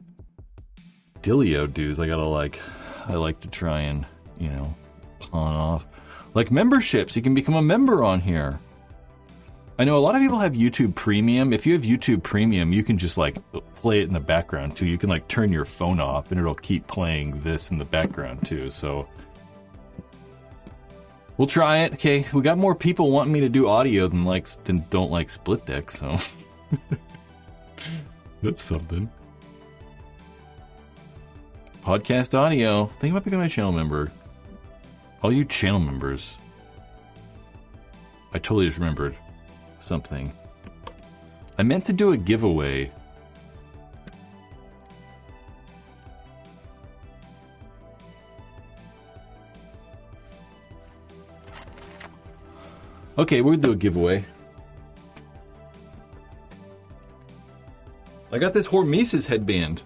Dilio dudes I like to try and, you know, pawn off. Like memberships. You can become a member on here. I know a lot of people have YouTube Premium. If you have YouTube Premium, you can just like play it in the background too. You can like turn your phone off and it'll keep playing this in the background too. So we'll try it. Okay, we got more people wanting me to do audio than don't like Split Deck, so that's something. Podcast audio. Think about becoming a channel member. All you channel members. I totally just remembered something. I meant to do a giveaway. Okay, we'll do a giveaway. I got this Hormesis headband.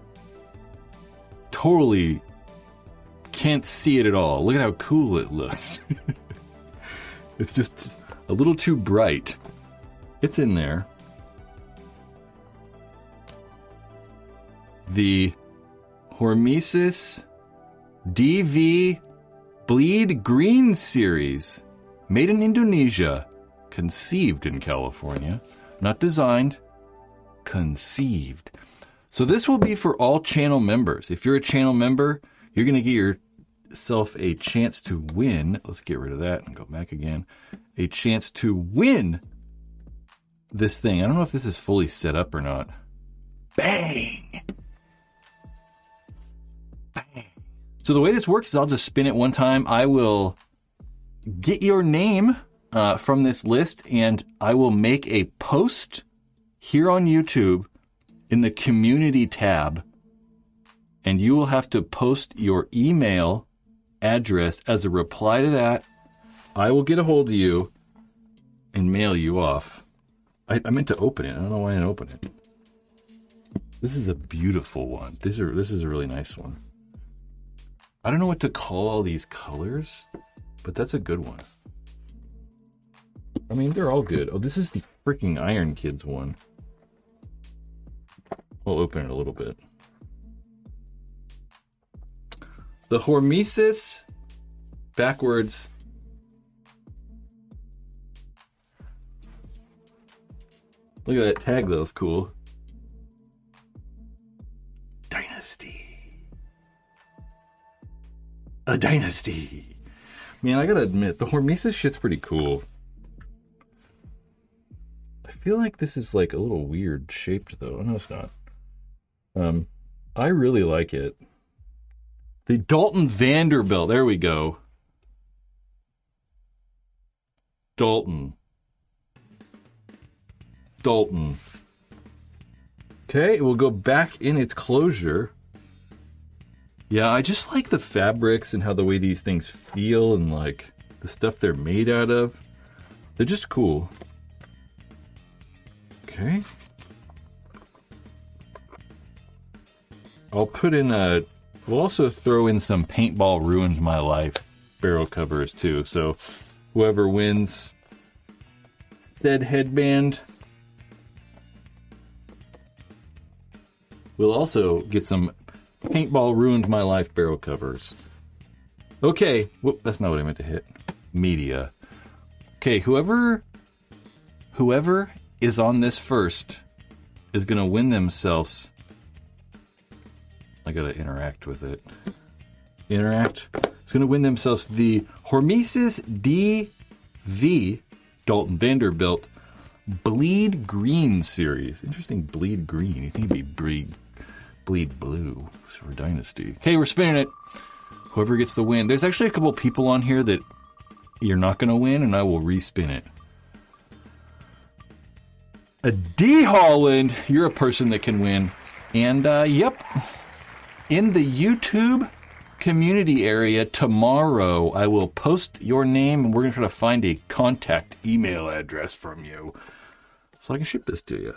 Totally can't see it at all. Look at how cool it looks. It's just a little too bright. It's in there. The Hormesis DV Bleed Green series. Made in Indonesia. Conceived in California. Not designed. Conceived. So this will be for all channel members. If you're a channel member, you're going to get yourself a chance to win. Let's get rid of that and go back again. A chance to win this thing. I don't know if this is fully set up or not. Bang! Bang. So the way this works is I'll just spin it one time. I will get your name from this list and I will make a post here on YouTube in the community tab. And you will have to post your email address as a reply to that. I will get a hold of you and mail you off. I meant to open it. I don't know why I didn't open it. This is a beautiful one. This is a really nice one. I don't know what to call all these colors, but that's a good one. I mean, they're all good. Oh, this is the freaking Iron Kids one. We'll open it a little bit. The Hormesis backwards. Look at that tag, that was cool. Dynasty. A dynasty. Man, I gotta admit, the Hormesis shit's pretty cool. I feel like this is like a little weird shaped though. No, it's not. I really like it. The Dalton Vanderbilt. There we go. Dalton. Okay, we'll go back in its closure. Yeah, I just like the fabrics and how the way these things feel and like the stuff they're made out of. They're just cool. Okay. I'll put in we'll also throw in some Paintball Ruined My Life barrel covers too. So whoever wins said headband will also get some Paintball Ruined My Life barrel covers. Okay. Whoop, that's not what I meant to hit. Media. Okay, whoever is on this first is going to win themselves. I got to interact with it. Interact. It's going to win themselves the Hormesis DV Dalton Vanderbilt Bleed Green series. Interesting, Bleed Green. You think it'd be bleed blue for Dynasty. Okay, we're spinning it. Whoever gets the win. There's actually a couple people on here that you're not going to win, and I will respin it. A D. Holland, you're a person that can win. And, yep, in the YouTube community area tomorrow, I will post your name, and we're going to try to find a contact email address from you so I can ship this to you.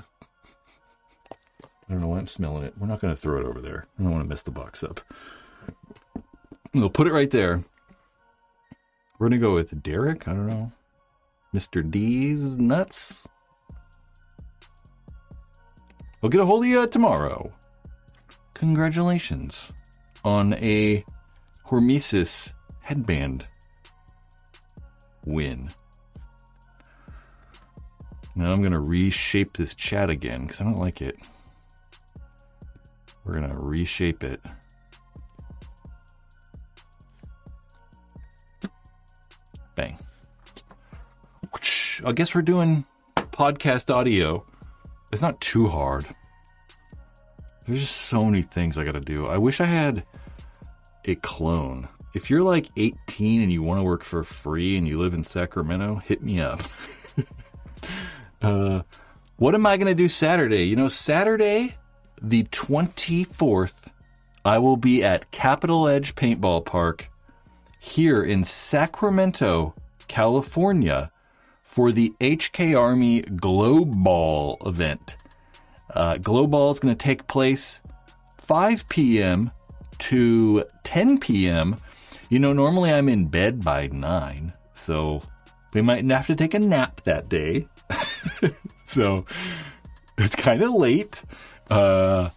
I don't know why I'm smelling it. We're not going to throw it over there. I don't want to mess the box up. We'll put it right there. We're going to go with Derek. I don't know. Mr. D's Nuts. I'll get a hold of you tomorrow. Congratulations on a Hormesis headband win. Now I'm going to reshape this chat again because I don't like it. We're going to reshape it. Bang. I guess we're doing podcast audio. It's not too hard. There's just so many things I got to do. I wish I had a clone. If you're like 18 and you want to work for free and you live in Sacramento, hit me up. What am I going to do Saturday? You know, Saturday, the 24th, I will be at Capital Edge Paintball Park here in Sacramento, California, for the HK Army Glow Ball event. Glow Ball is going to take place 5 p.m. to 10 p.m. You know, normally I'm in bed by 9, so we might have to take a nap that day. So it's kind of late. I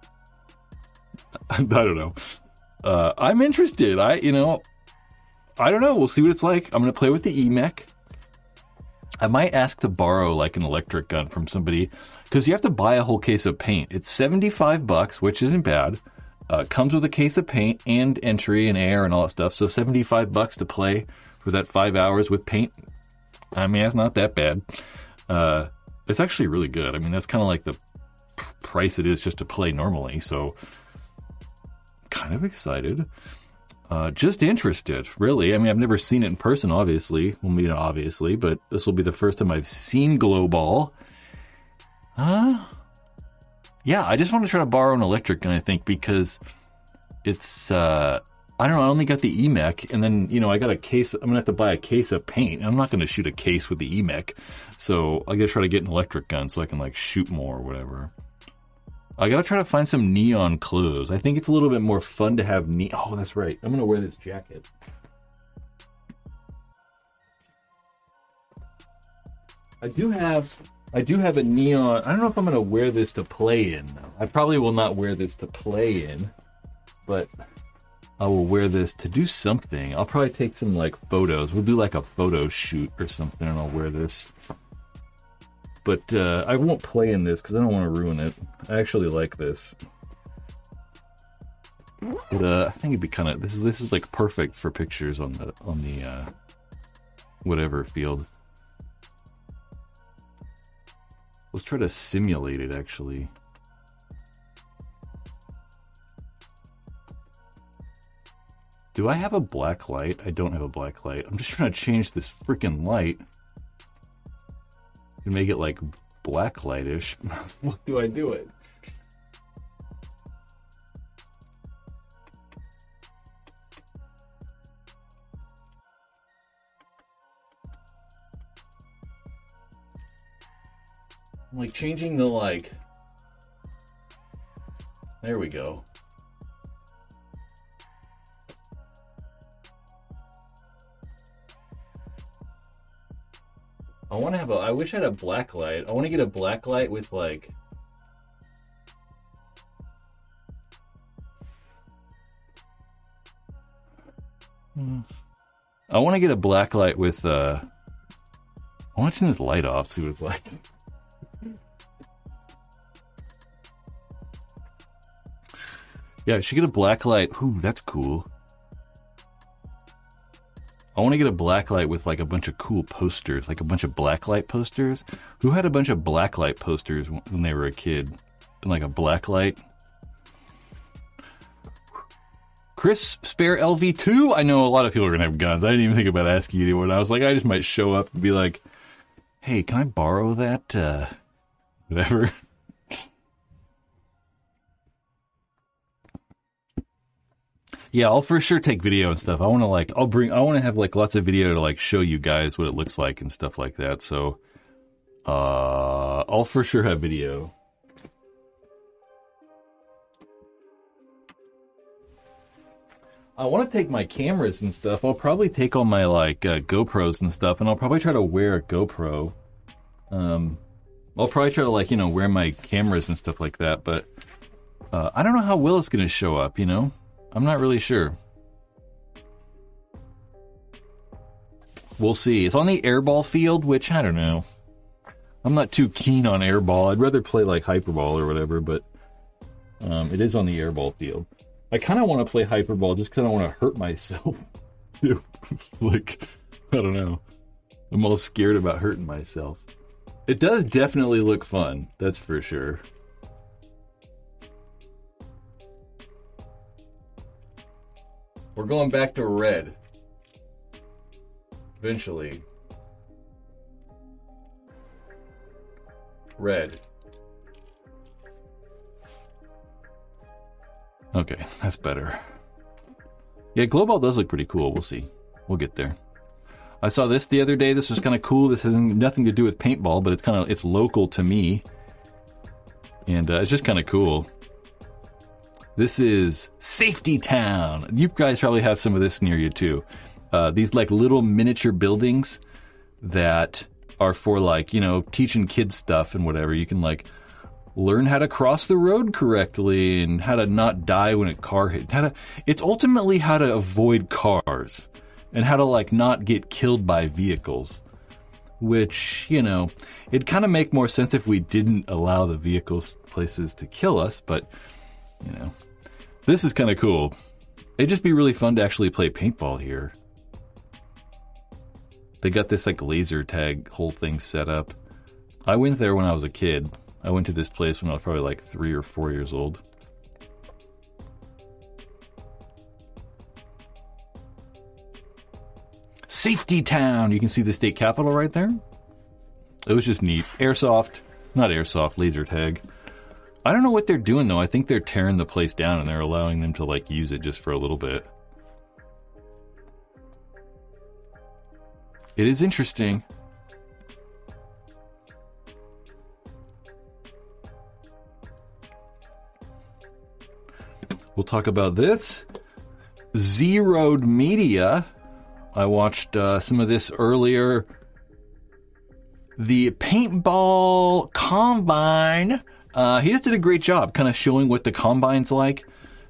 don't know. I'm interested. I don't know. We'll see what it's like. I'm going to play with the EMEC. I might ask to borrow like an electric gun from somebody because you have to buy a whole case of paint. It's $75, which isn't bad. Comes with a case of paint and entry and air and all that stuff. So $75 to play for that 5 hours with paint. I mean, that's not that bad. It's actually really good. I mean, that's kind of like the price it is just to play normally. So kind of excited. Just interested, really. I mean, I've never seen it in person, obviously. Well, maybe not obviously, but this will be the first time I've seen Glow Ball. Yeah, I just want to try to borrow an electric gun, I think, because it's, I don't know, I only got the EMEC, and then, I got a case, I'm going to have to buy a case of paint. I'm not going to shoot a case with the EMEC, so I got to try to get an electric gun so I can, shoot more or whatever. I gotta try to find some neon clothes. I think it's a little bit more fun to have oh, that's right. I'm gonna wear this jacket. I do have a neon. I don't know if I'm gonna wear this to play in, though. I probably will not wear this to play in, but I will wear this to do something. I'll probably take some photos. We'll do a photo shoot or something, and I'll wear this. But I won't play in this because I don't want to ruin it. I actually like this. But I think it'd be kind of this is perfect for pictures on the whatever field. Let's try to simulate it actually. Do I have a black light? I don't have a black light. I'm just trying to change this freaking light. And make it black lightish. What do I do it? I'm changing the there we go. I wish I had a black light. I want to get a black light with I want to get a black light with I want to turn this light off, see what it's like. Yeah, I should get a black light. Ooh, that's cool. I want to get a blacklight with a bunch of cool posters, a bunch of blacklight posters. Who had a bunch of blacklight posters when they were a kid? And a blacklight? Chris, spare LV2? I know a lot of people are going to have guns. I didn't even think about asking anyone. I was like, I just might show up and be like, hey, can I borrow that? Whatever. Yeah, I'll for sure take video and stuff. I want to have like lots of video to like show you guys what it looks like and stuff like that. So, I'll for sure have video. I want to take my cameras and stuff. I'll probably take all my like GoPros and stuff, and I'll probably try to wear a GoPro. I'll probably try to like, you know, wear my cameras and stuff like that, but I don't know how well it's going to show up, you know? I'm not really sure. We'll see. It's on the airball field, which I don't know. I'm not too keen on airball. I'd rather play like hyperball or whatever, but it is on the airball field. I kind of want to play hyperball just because I don't want to hurt myself. Like, I don't know. I'm all scared about hurting myself. It does definitely look fun. That's for sure. We're going back to red. Eventually. Red. Okay, that's better. Yeah, Global does look pretty cool. We'll see. We'll get there. I saw this the other day. This was kind of cool. This has nothing to do with paintball, but it's local to me. And it's just kind of cool. This is Safety Town. You guys probably have some of this near you too. These like little miniature buildings that are for like, you know, teaching kids stuff and whatever. You can like learn how to cross the road correctly and how to not die when a car hits. It's ultimately how to avoid cars and how to like not get killed by vehicles. Which, you know, it'd kind of make more sense if we didn't allow the vehicles places to kill us, but you know. This is kind of cool. It'd just be really fun to actually play paintball here. They got this like laser tag whole thing set up. I went there when I was a kid. I went to this place when I was probably like 3 or 4 years old. Safety Town! You can see the state capitol right there. It was just neat. Airsoft. Not airsoft, laser tag. I don't know what they're doing though. I think they're tearing the place down and they're allowing them to like use it just for a little bit. It is interesting. We'll talk about this. Z-Road Media. I watched some of this earlier. The Paintball Combine. He just did a great job kind of showing what the Combine's like.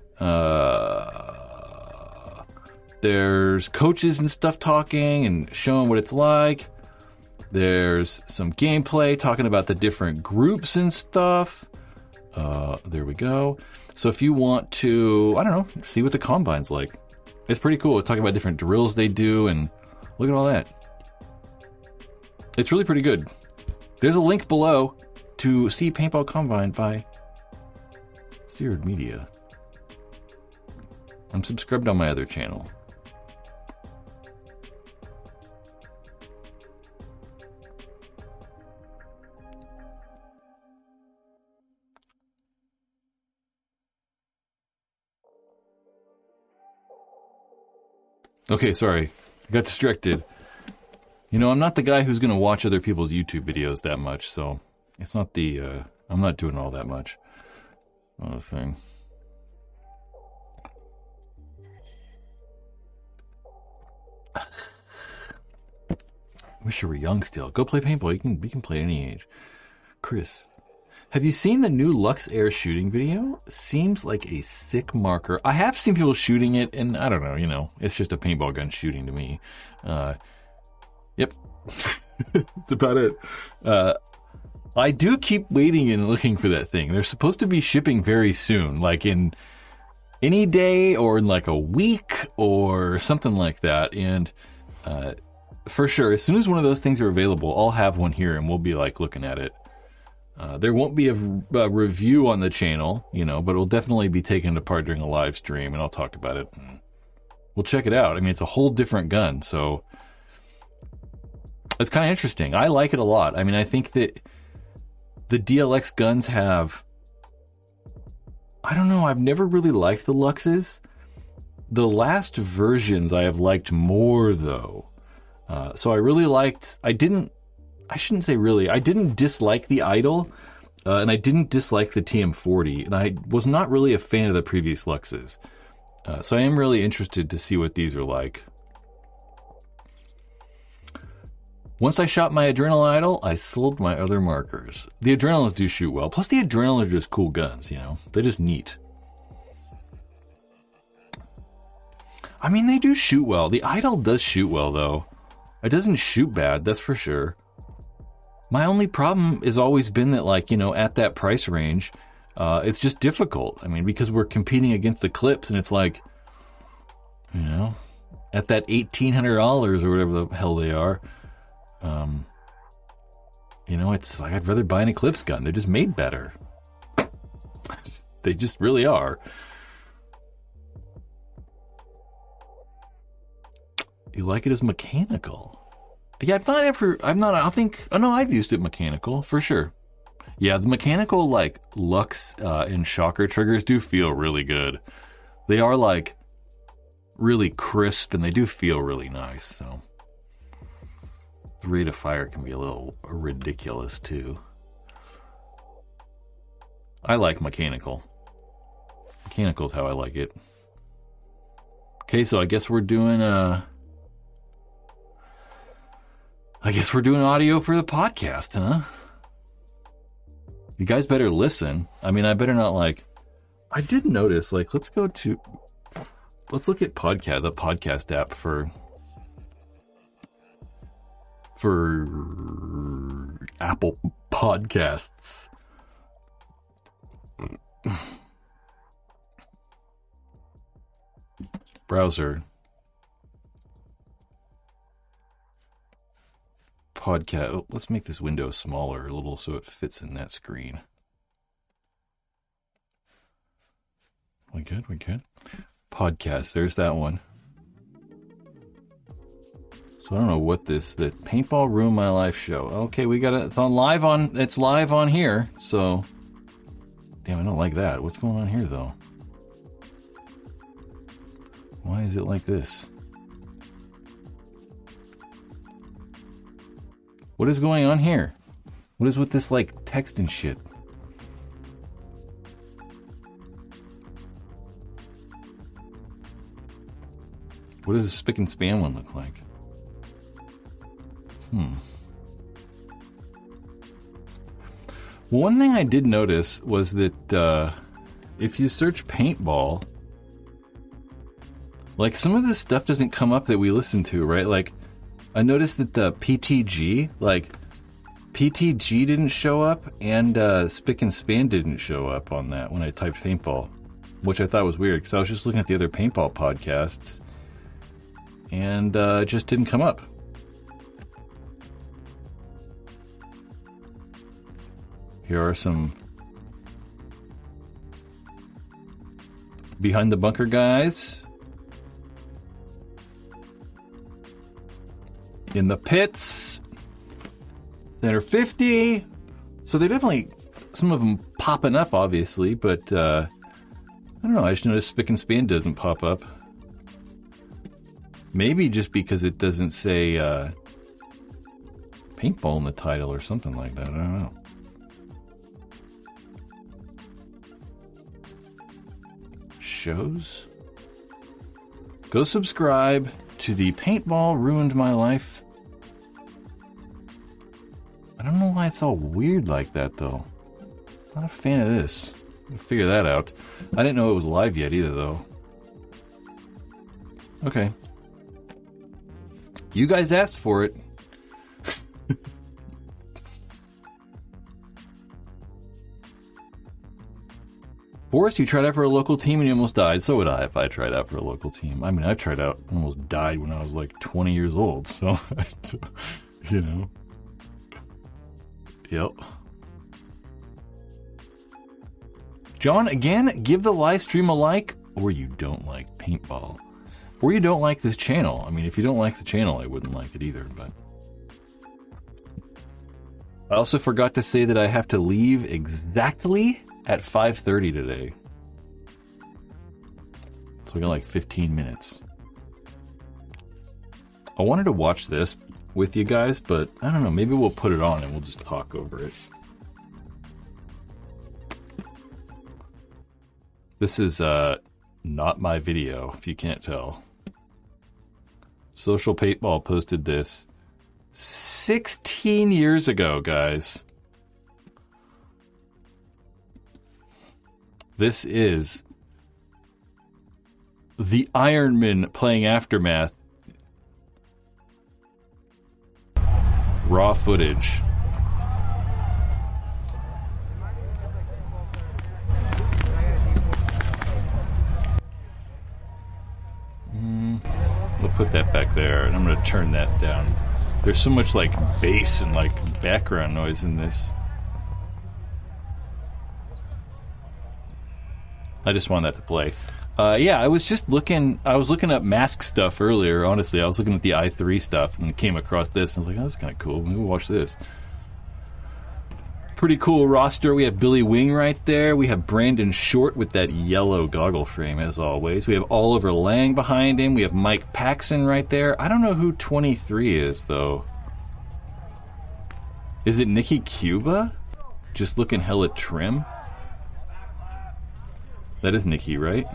There's coaches and stuff talking and showing what it's like. There's some gameplay talking about the different groups and stuff. There we go. So if you want to, I don't know, see what the Combine's like. It's pretty cool. It's talking about different drills they do and look at all that. It's really pretty good. There's a link below to see Paintball Combine by Z-Road Media. I'm subscribed on my other channel. Okay, sorry. I got distracted. You know, I'm not the guy who's going to watch other people's YouTube videos that much, so it's not the, I'm not doing all that much. Not a thing. Wish you were young still. Go play paintball. You can play at any age. Chris, have you seen the new Lux Air shooting video? Seems like a sick marker. I have seen people shooting it, and I don't know, you know, it's just a paintball gun shooting to me. Yep. That's about it. I do keep waiting and looking for that thing. They're supposed to be shipping very soon, like in any day or in like a week or something like that. And for sure, as soon as one of those things are available, I'll have one here and we'll be like looking at it. There won't be a review on the channel, but it'll definitely be taken apart during a live stream, and I'll talk about it. And we'll check it out. I mean, it's a whole different gun, so it's kind of interesting. I like it a lot. I mean, I think that the DLX guns have... I don't know, I've never really liked the Luxes. The last versions I have liked more, though. So I really liked... I didn't dislike the Idol, and I didn't dislike the TM40, and I was not really a fan of the previous Luxes. So I am really interested to see what these are like. Once I shot my Adrenal Idol, I sold my other markers. The Adrenals do shoot well, plus the Adrenals are just cool guns, They're just neat. I mean, they do shoot well. The Idol does shoot well, though. It doesn't shoot bad, that's for sure. My only problem has always been that, at that price range, it's just difficult. I mean, because we're competing against the Clips, and it's like, at that $1,800 or whatever the hell they are, it's like I'd rather buy an Eclipse gun. They're just made better. They just really are. You like it as mechanical? Yeah, I've used it mechanical, for sure. Yeah, the mechanical, Lux and Shocker triggers do feel really good. They are, really crisp, and they do feel really nice, so... The rate of fire can be a little ridiculous, too. I like mechanical. Mechanical's how I like it. Okay, so I guess we're doing, audio for the podcast, huh? You guys better listen. I mean, I better not I did notice, let's look at the podcast app for Apple Podcasts. Browser. Podcast. Oh, let's make this window smaller a little so it fits in that screen. We good? Podcast. There's that one. So I don't know what the Paintball Ruined My Life show. Okay, we got it. It's live on here. So, damn, I don't like that. What's going on here though? Why is it like this? What is going on here? What is with this text and shit? What does the spick and span one look like? One thing I did notice was that if you search paintball, some of this stuff doesn't come up that we listen to, right? I noticed that the PTG, PTG didn't show up, and Spick and Span didn't show up on that when I typed paintball, which I thought was weird, because I was just looking at the other paintball podcasts, and it just didn't come up. Here are some Behind the Bunker guys. In the Pits. Center 50. So they're definitely, some of them popping up, obviously, but I don't know. I just noticed Spick and Span doesn't pop up. Maybe just because it doesn't say paintball in the title or something like that. I don't know. Shows. Go subscribe to the Paintball Ruined My Life. I don't know why it's all weird like that, though. Not a fan of this. We'll figure that out. I didn't know it was live yet either, though. Okay. You guys asked for it. Boris, you tried out for a local team and you almost died. So would I if I tried out for a local team. I mean, I tried out and almost died when I was 20 years old. So, you know. Yep. John, again, give the live stream a like, or you don't like paintball. Or you don't like this channel. I mean, if you don't like the channel, I wouldn't like it either, but... I also forgot to say that I have to leave exactly at 5:30 today. So we got like 15 minutes. I wanted to watch this with you guys, but I don't know, maybe we'll put it on and we'll just talk over it. This is not my video, if you can't tell. Social Paintball posted this 16 years ago, guys. This is the Ironman playing Aftermath. Raw footage. We'll put that back there, and I'm going to turn that down. There's so much like bass and like background noise in this. I just want that to play. Yeah, I was just looking. I was looking up mask stuff earlier. Honestly, I was looking at the i3 stuff and came across this. And I was like, "Oh, that's kind of cool. Maybe we'll watch this." Pretty cool roster. We have Billy Wing right there. We have Brandon Short with that yellow goggle frame, as always. We have Oliver Lang behind him. We have Mike Paxson right there. I don't know who 23 is, though. Is it Nikki Cuba? Just looking hella trim. That is Nikki, right?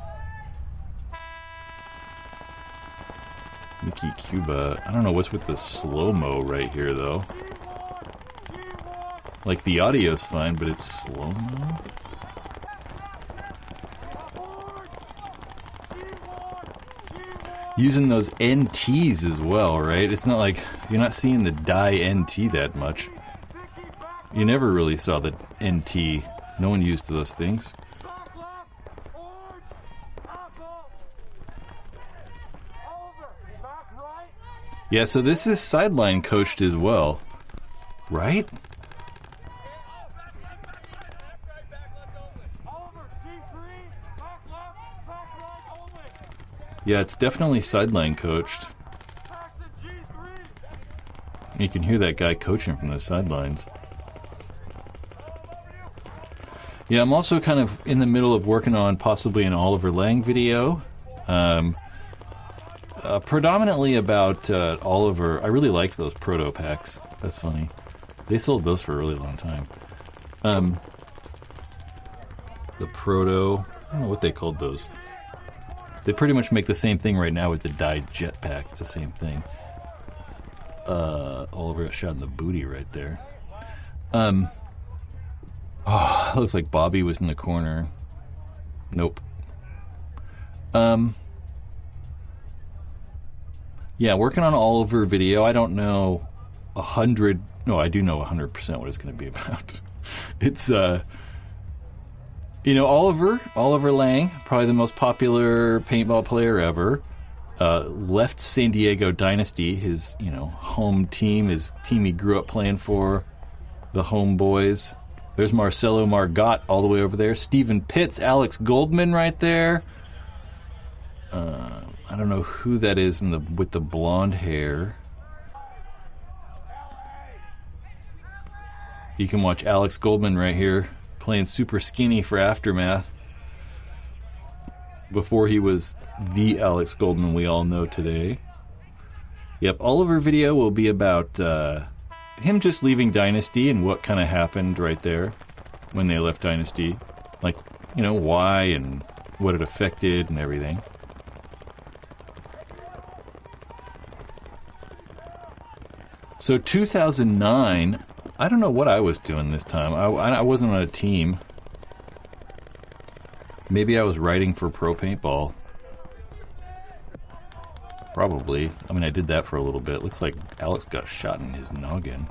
Nikki Cuba. I don't know what's with the slow-mo right here, though. Like, the audio's fine, but it's slow-mo? Using those NTs as well, right? It's not like you're not seeing the die NT that much. You never really saw the NT. No one used those things. Yeah, so this is sideline coached as well, right? Yeah, it's definitely sideline coached. You can hear that guy coaching from the sidelines. Yeah, I'm also kind of in the middle of working on possibly an Oliver Lang video. Predominantly about Oliver. I really liked those proto packs. That's funny. They sold those for a really long time. The proto, I don't know what they called those. They pretty much make the same thing right now with the dyed jetpack. It's the same thing. Oliver got shot in the booty right there. Oh, looks like Bobby was in the corner. Nope. Yeah, working on Oliver video. I don't know 100. No, I do know 100% what it's going to be about. It's you know, Oliver Lang, probably the most popular paintball player ever. Left San Diego Dynasty, his, you know, home team, his team he grew up playing for, the Homeboys. There's Marcelo Margot all the way over there. Stephen Pitts, Alex Goldman right there. I don't know who that is with the blonde hair. You can watch Alex Goldman right here playing super skinny for Aftermath before he was the Alex Goldman we all know today. Yep, Oliver video will be about him just leaving Dynasty and what kind of happened right there when they left Dynasty. Like, you know, why and what it affected and everything. So 2009, I don't know what I was doing this time. I wasn't on a team. Maybe I was writing for Pro Paintball. Probably. I mean, I did that for a little bit. Looks like Alex got shot in his noggin.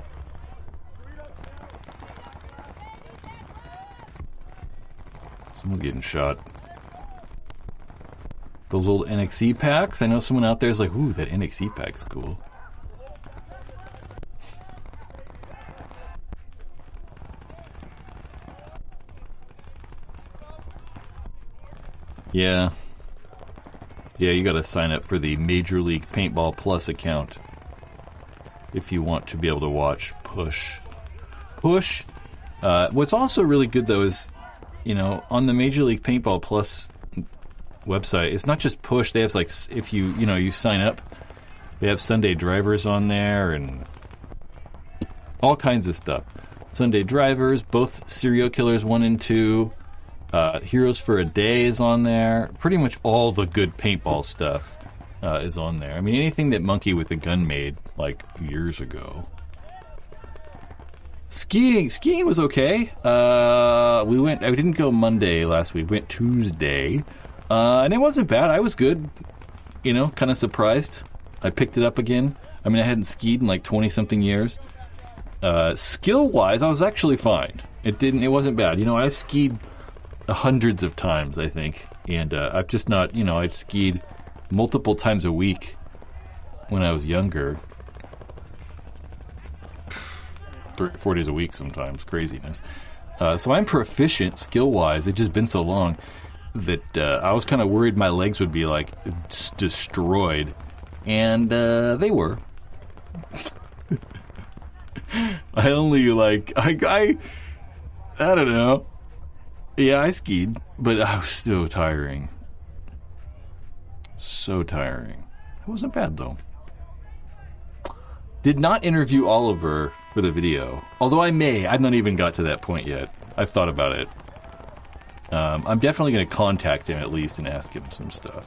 Someone's getting shot. Those old NXE packs. I know someone out there is like, ooh, that NXE pack's cool. Yeah. Yeah, you gotta sign up for the Major League Paintball Plus account if you want to be able to watch Push. Push. What's also really good, though, is, you know, on the Major League Paintball Plus website, it's not just Push. They have, like, if you sign up, they have Sunday Drivers on there and all kinds of stuff. Sunday Drivers, both Serial Killers 1 and 2, Heroes for a Day is on there. Pretty much all the good paintball stuff is on there. I mean, anything that Monkey with a Gun made, like, years ago. Skiing was okay. I didn't go Monday last week. We went Tuesday. And it wasn't bad. I was good. You know, kind of surprised. I picked it up again. I mean, I hadn't skied in like 20-something years. Skill-wise, I was actually fine. It wasn't bad. You know, I've skied hundreds of times, I think. And I've just not, you know, I'd skied multiple times a week when I was younger. 3-4 days a week sometimes. Craziness. So I'm proficient skill-wise. It's just been so long that I was kind of worried my legs would be, like, destroyed. And they were. I only, like, I don't know. Yeah, I skied, but I was so tiring. So tiring. It wasn't bad, though. Did not interview Oliver for the video. Although I may. I've not even got to that point yet. I've thought about it. I'm definitely going to contact him at least and ask him some stuff.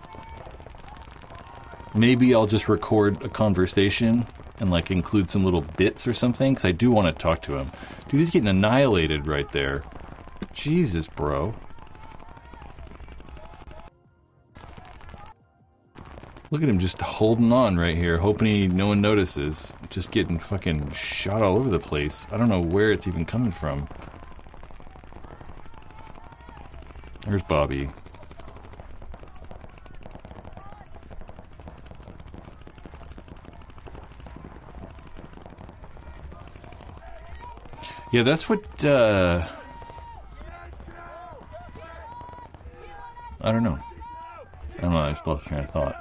Maybe I'll just record a conversation and, like, include some little bits or something, because I do want to talk to him. Dude, he's getting annihilated right there. Jesus, bro. Look at him just holding on right here, hoping no one notices. Just getting fucking shot all over the place. I don't know where it's even coming from. There's Bobby. Yeah, that's what, I don't know. I just lost train of thought.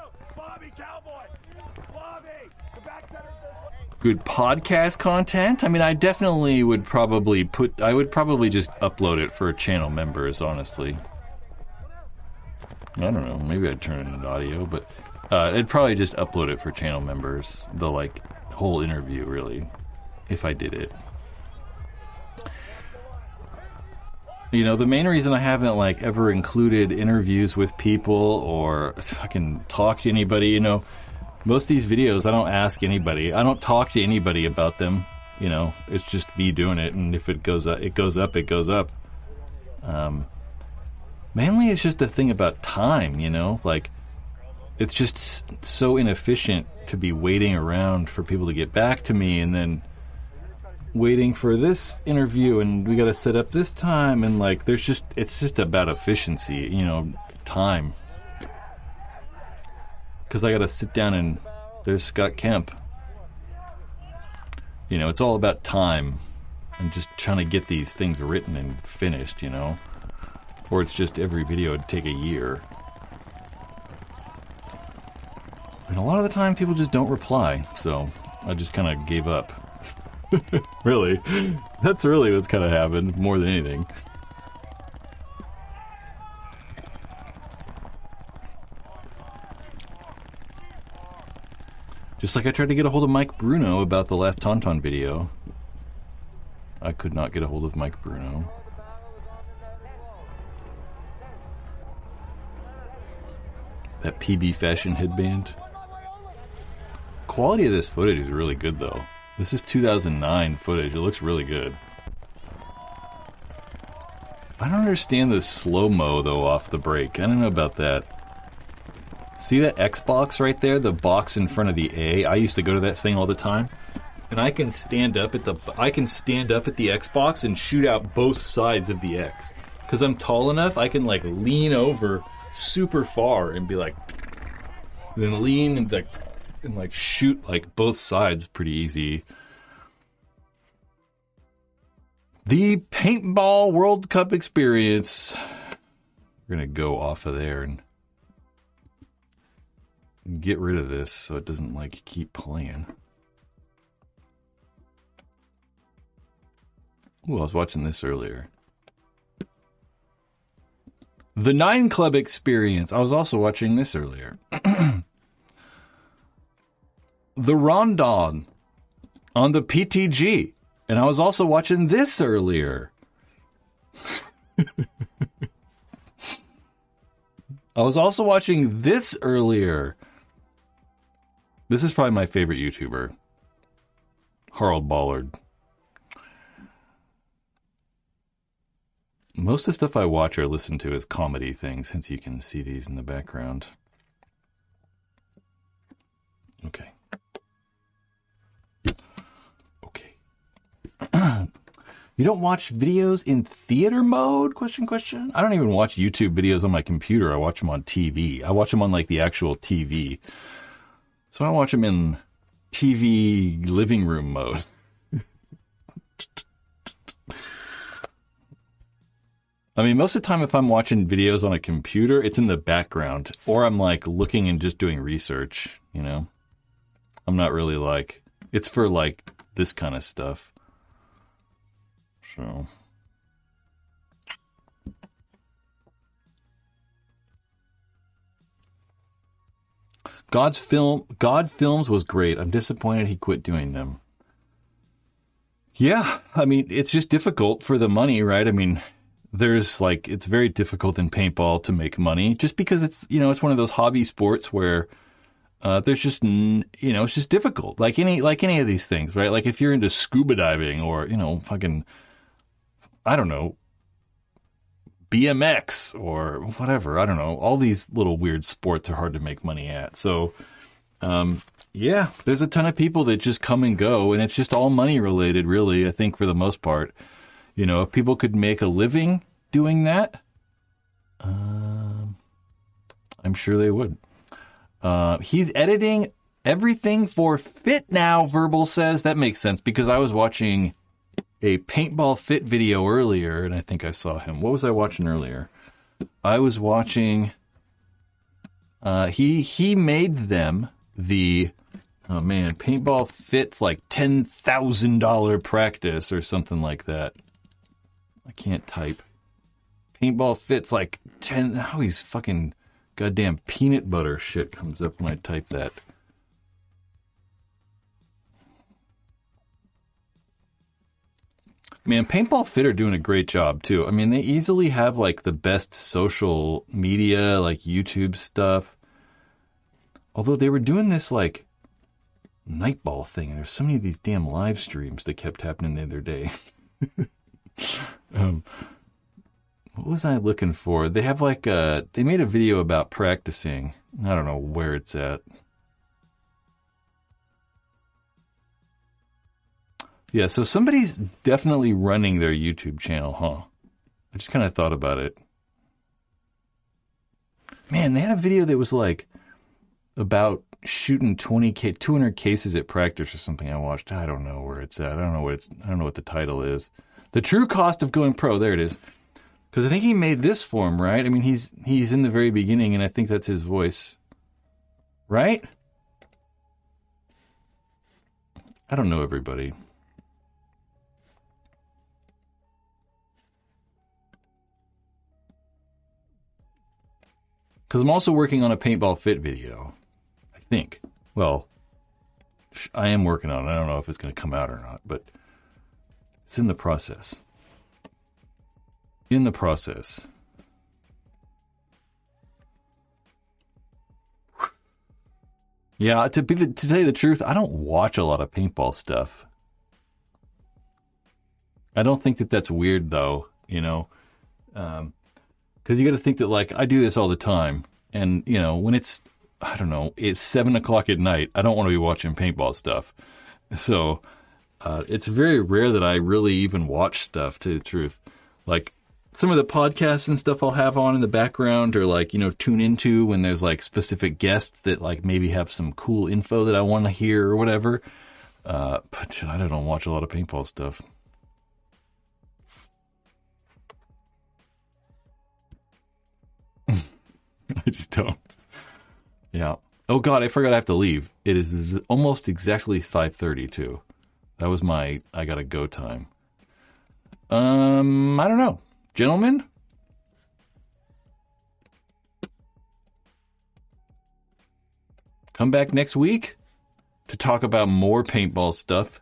Good podcast content? I mean, I definitely would probably just upload it for channel members, honestly. I don't know, maybe I'd turn it into audio, but I'd probably just upload it for channel members, the, like, whole interview, really, if I did it. You know, the main reason I haven't, like, ever included interviews with people or fucking talk to anybody, you know, most of these videos, I don't ask anybody. I don't talk to anybody about them, you know. It's just me doing it, and if it goes up, it goes up, it goes up. Mainly it's just a thing about time, you know? Like, it's just so inefficient to be waiting around for people to get back to me, and then waiting for this interview, and we got to set up this time, and, like, it's just about efficiency, you know, time. Because I got to sit down and there's Scott Kemp. You know, it's all about time and just trying to get these things written and finished, you know. Or it's just every video would take a year. And a lot of the time people just don't reply, so I just kind of gave up. Really. That's really what's kind of happened, more than anything. Just like I tried to get a hold of Mike Bruno about the last Tauntaun video. I could not get a hold of Mike Bruno. That PB Fashion headband. Quality of this footage is really good, though. This is 2009 footage. It looks really good. I don't understand the slow-mo, though, off the break. I don't know about that. See that Xbox right there? The box in front of the A? I used to go to that thing all the time. And I can stand up at the Xbox and shoot out both sides of the X. Because I'm tall enough, I can, like, lean over super far and be like... Then lean and like shoot like both sides pretty easy. The Paintball World Cup experience. We're We're going to go off of there and get rid of this so it doesn't like keep playing. Ooh, I was watching this earlier. The 9 Club Experience. I was also watching this earlier. The Rondon on the PTG. And I was also watching this earlier. I was also watching this earlier. This is probably my favorite YouTuber. Harold Ballard. Most of the stuff I watch or listen to is comedy things, hence you can see these in the background. Okay. Okay. You don't watch videos in theater mode? Question. I don't even watch YouTube videos on my computer. I watch them on TV. I watch them on like the actual TV. So I watch them in TV living room mode. I mean, most of the time if I'm watching videos on a computer, it's in the background. Or I'm like looking and just doing research, you know? I'm not really like, it's for like this kind of stuff. So. God Films was great. I'm disappointed he quit doing them. Yeah, I mean, it's just difficult for the money, right? I mean, there's like, it's very difficult in paintball to make money just because it's, you know, it's one of those hobby sports where there's just, you know, it's just difficult. Like any of these things, right? Like if you're into scuba diving or, you know, fucking, I don't know, BMX or whatever. I don't know. All these little weird sports are hard to make money at. So, yeah, there's a ton of people that just come and go, and it's just all money related, really, I think, for the most part. You know, if people could make a living doing that, I'm sure they would. He's editing everything for Fit now, Verbal says. That makes sense, because I was watching a Paintball Fit video earlier, and I think I saw him. What was I watching earlier? I was watching... He made them the... Oh, man, Paintball Fit's like $10,000 practice or something like that. I can't type. Paintball Fit's like 10... How these fucking goddamn peanut butter shit comes up when I type that. Man, Paintball Fit are doing a great job, too. I mean, they easily have, like, the best social media, like, YouTube stuff. Although they were doing this, like, Nightball thing, and there's so many of these damn live streams that kept happening the other day. What was I looking for? They have, like, they made a video about practicing. I don't know where it's at. Yeah, so somebody's definitely running their YouTube channel, huh? I just kind of thought about it. Man, they had a video that was like about shooting 200 cases at practice or something I watched. I don't know where it's at. I don't know what the title is. The True Cost of Going Pro. There it is. Because I think he made this for him, right? I mean, he's in the very beginning, and I think that's his voice. Right? I don't know everybody. Because I'm also working on a Paintball Fit video, I think. Well, I am working on it. I don't know if it's going to come out or not, but it's in the process. In the process. Yeah, to tell you the truth, I don't watch a lot of paintball stuff. I don't think that that's weird, though, you know. Because you got to think that, like, I do this all the time. And, you know, when it's, I don't know, it's 7 o'clock at night, I don't want to be watching paintball stuff. So it's very rare that I really even watch stuff, to tell you the truth. Like, some of the podcasts and stuff I'll have on in the background, or, like, you know, tune into when there's, like, specific guests that, like, maybe have some cool info that I want to hear or whatever. But I don't watch a lot of paintball stuff. I just don't. Yeah. Oh God, I forgot I have to leave. It is almost exactly 5:30 too. That was my I gotta go time. I don't know. Gentlemen? Come back next week to talk about more paintball stuff.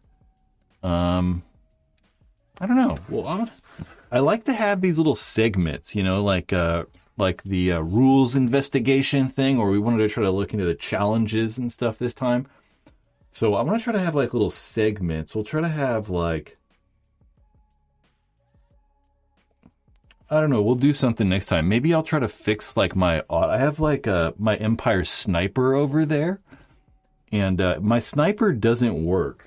I don't know. Well, I like to have these little segments, you know, like the rules investigation thing, or we wanted to try to look into the challenges and stuff this time. So I want to try to have like little segments. We'll try to have like, I don't know. We'll do something next time. Maybe I'll try to fix like I have like my Empire sniper over there, and my sniper doesn't work.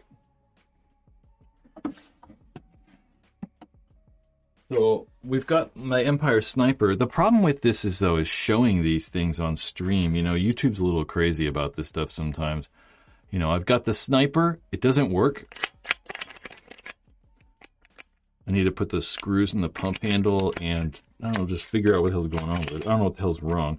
So we've got my Empire sniper. The problem with this is showing these things on stream. You know, YouTube's a little crazy about this stuff sometimes. You know, I've got the sniper. It doesn't work. I need to put the screws in the pump handle and, I don't know, just figure out what the hell's going on with it. I don't know what the hell's wrong.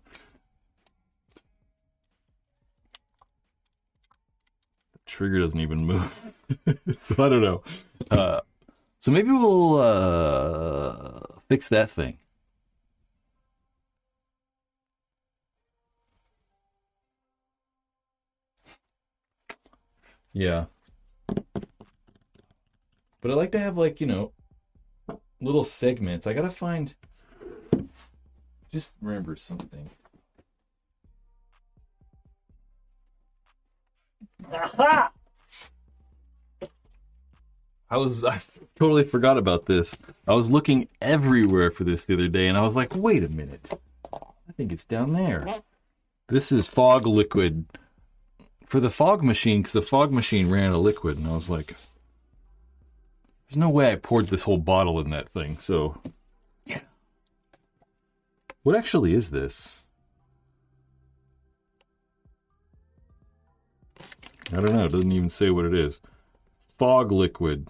The trigger doesn't even move. So I don't know. So maybe we'll fix that thing. Yeah. But I like to have, like, you know, little segments. I gotta find... Just remember something. Aha! I totally forgot about this. I was looking everywhere for this the other day, and I was like, wait a minute. I think it's down there. This is fog liquid for the fog machine, because the fog machine ran out of liquid, and I was like, there's no way I poured this whole bottle in that thing, so... Yeah. What actually is this? I don't know. It doesn't even say what it is. Fog liquid.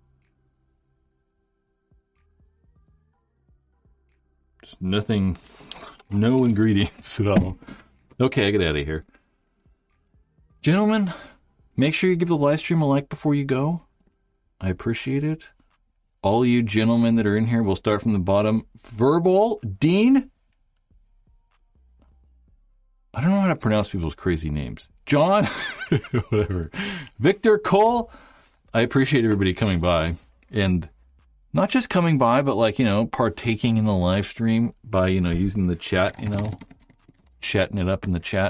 Just nothing, no ingredients at all. Okay, I get out of here. Gentlemen, make sure you give the live stream a like before you go. I appreciate it. All you gentlemen that are in here, we'll start from the bottom. Verbal, Dean. I don't know how to pronounce people's crazy names. John, whatever. Victor, Cole. I appreciate everybody coming by. And not just coming by, but like, you know, partaking in the live stream by, you know, using the chat, you know, chatting it up in the chat.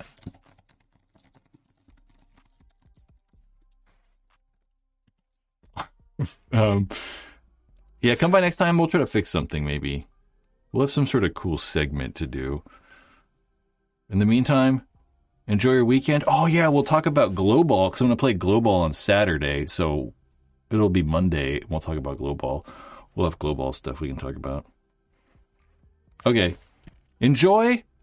Yeah, come by next time. We'll try to fix something, maybe. We'll have some sort of cool segment to do. In the meantime, enjoy your weekend. Oh, yeah, we'll talk about Glow Ball, because I'm going to play Glow Ball on Saturday, so it'll be Monday, and we'll talk about Glow Ball. We'll have Glow Ball stuff we can talk about. Okay. Enjoy.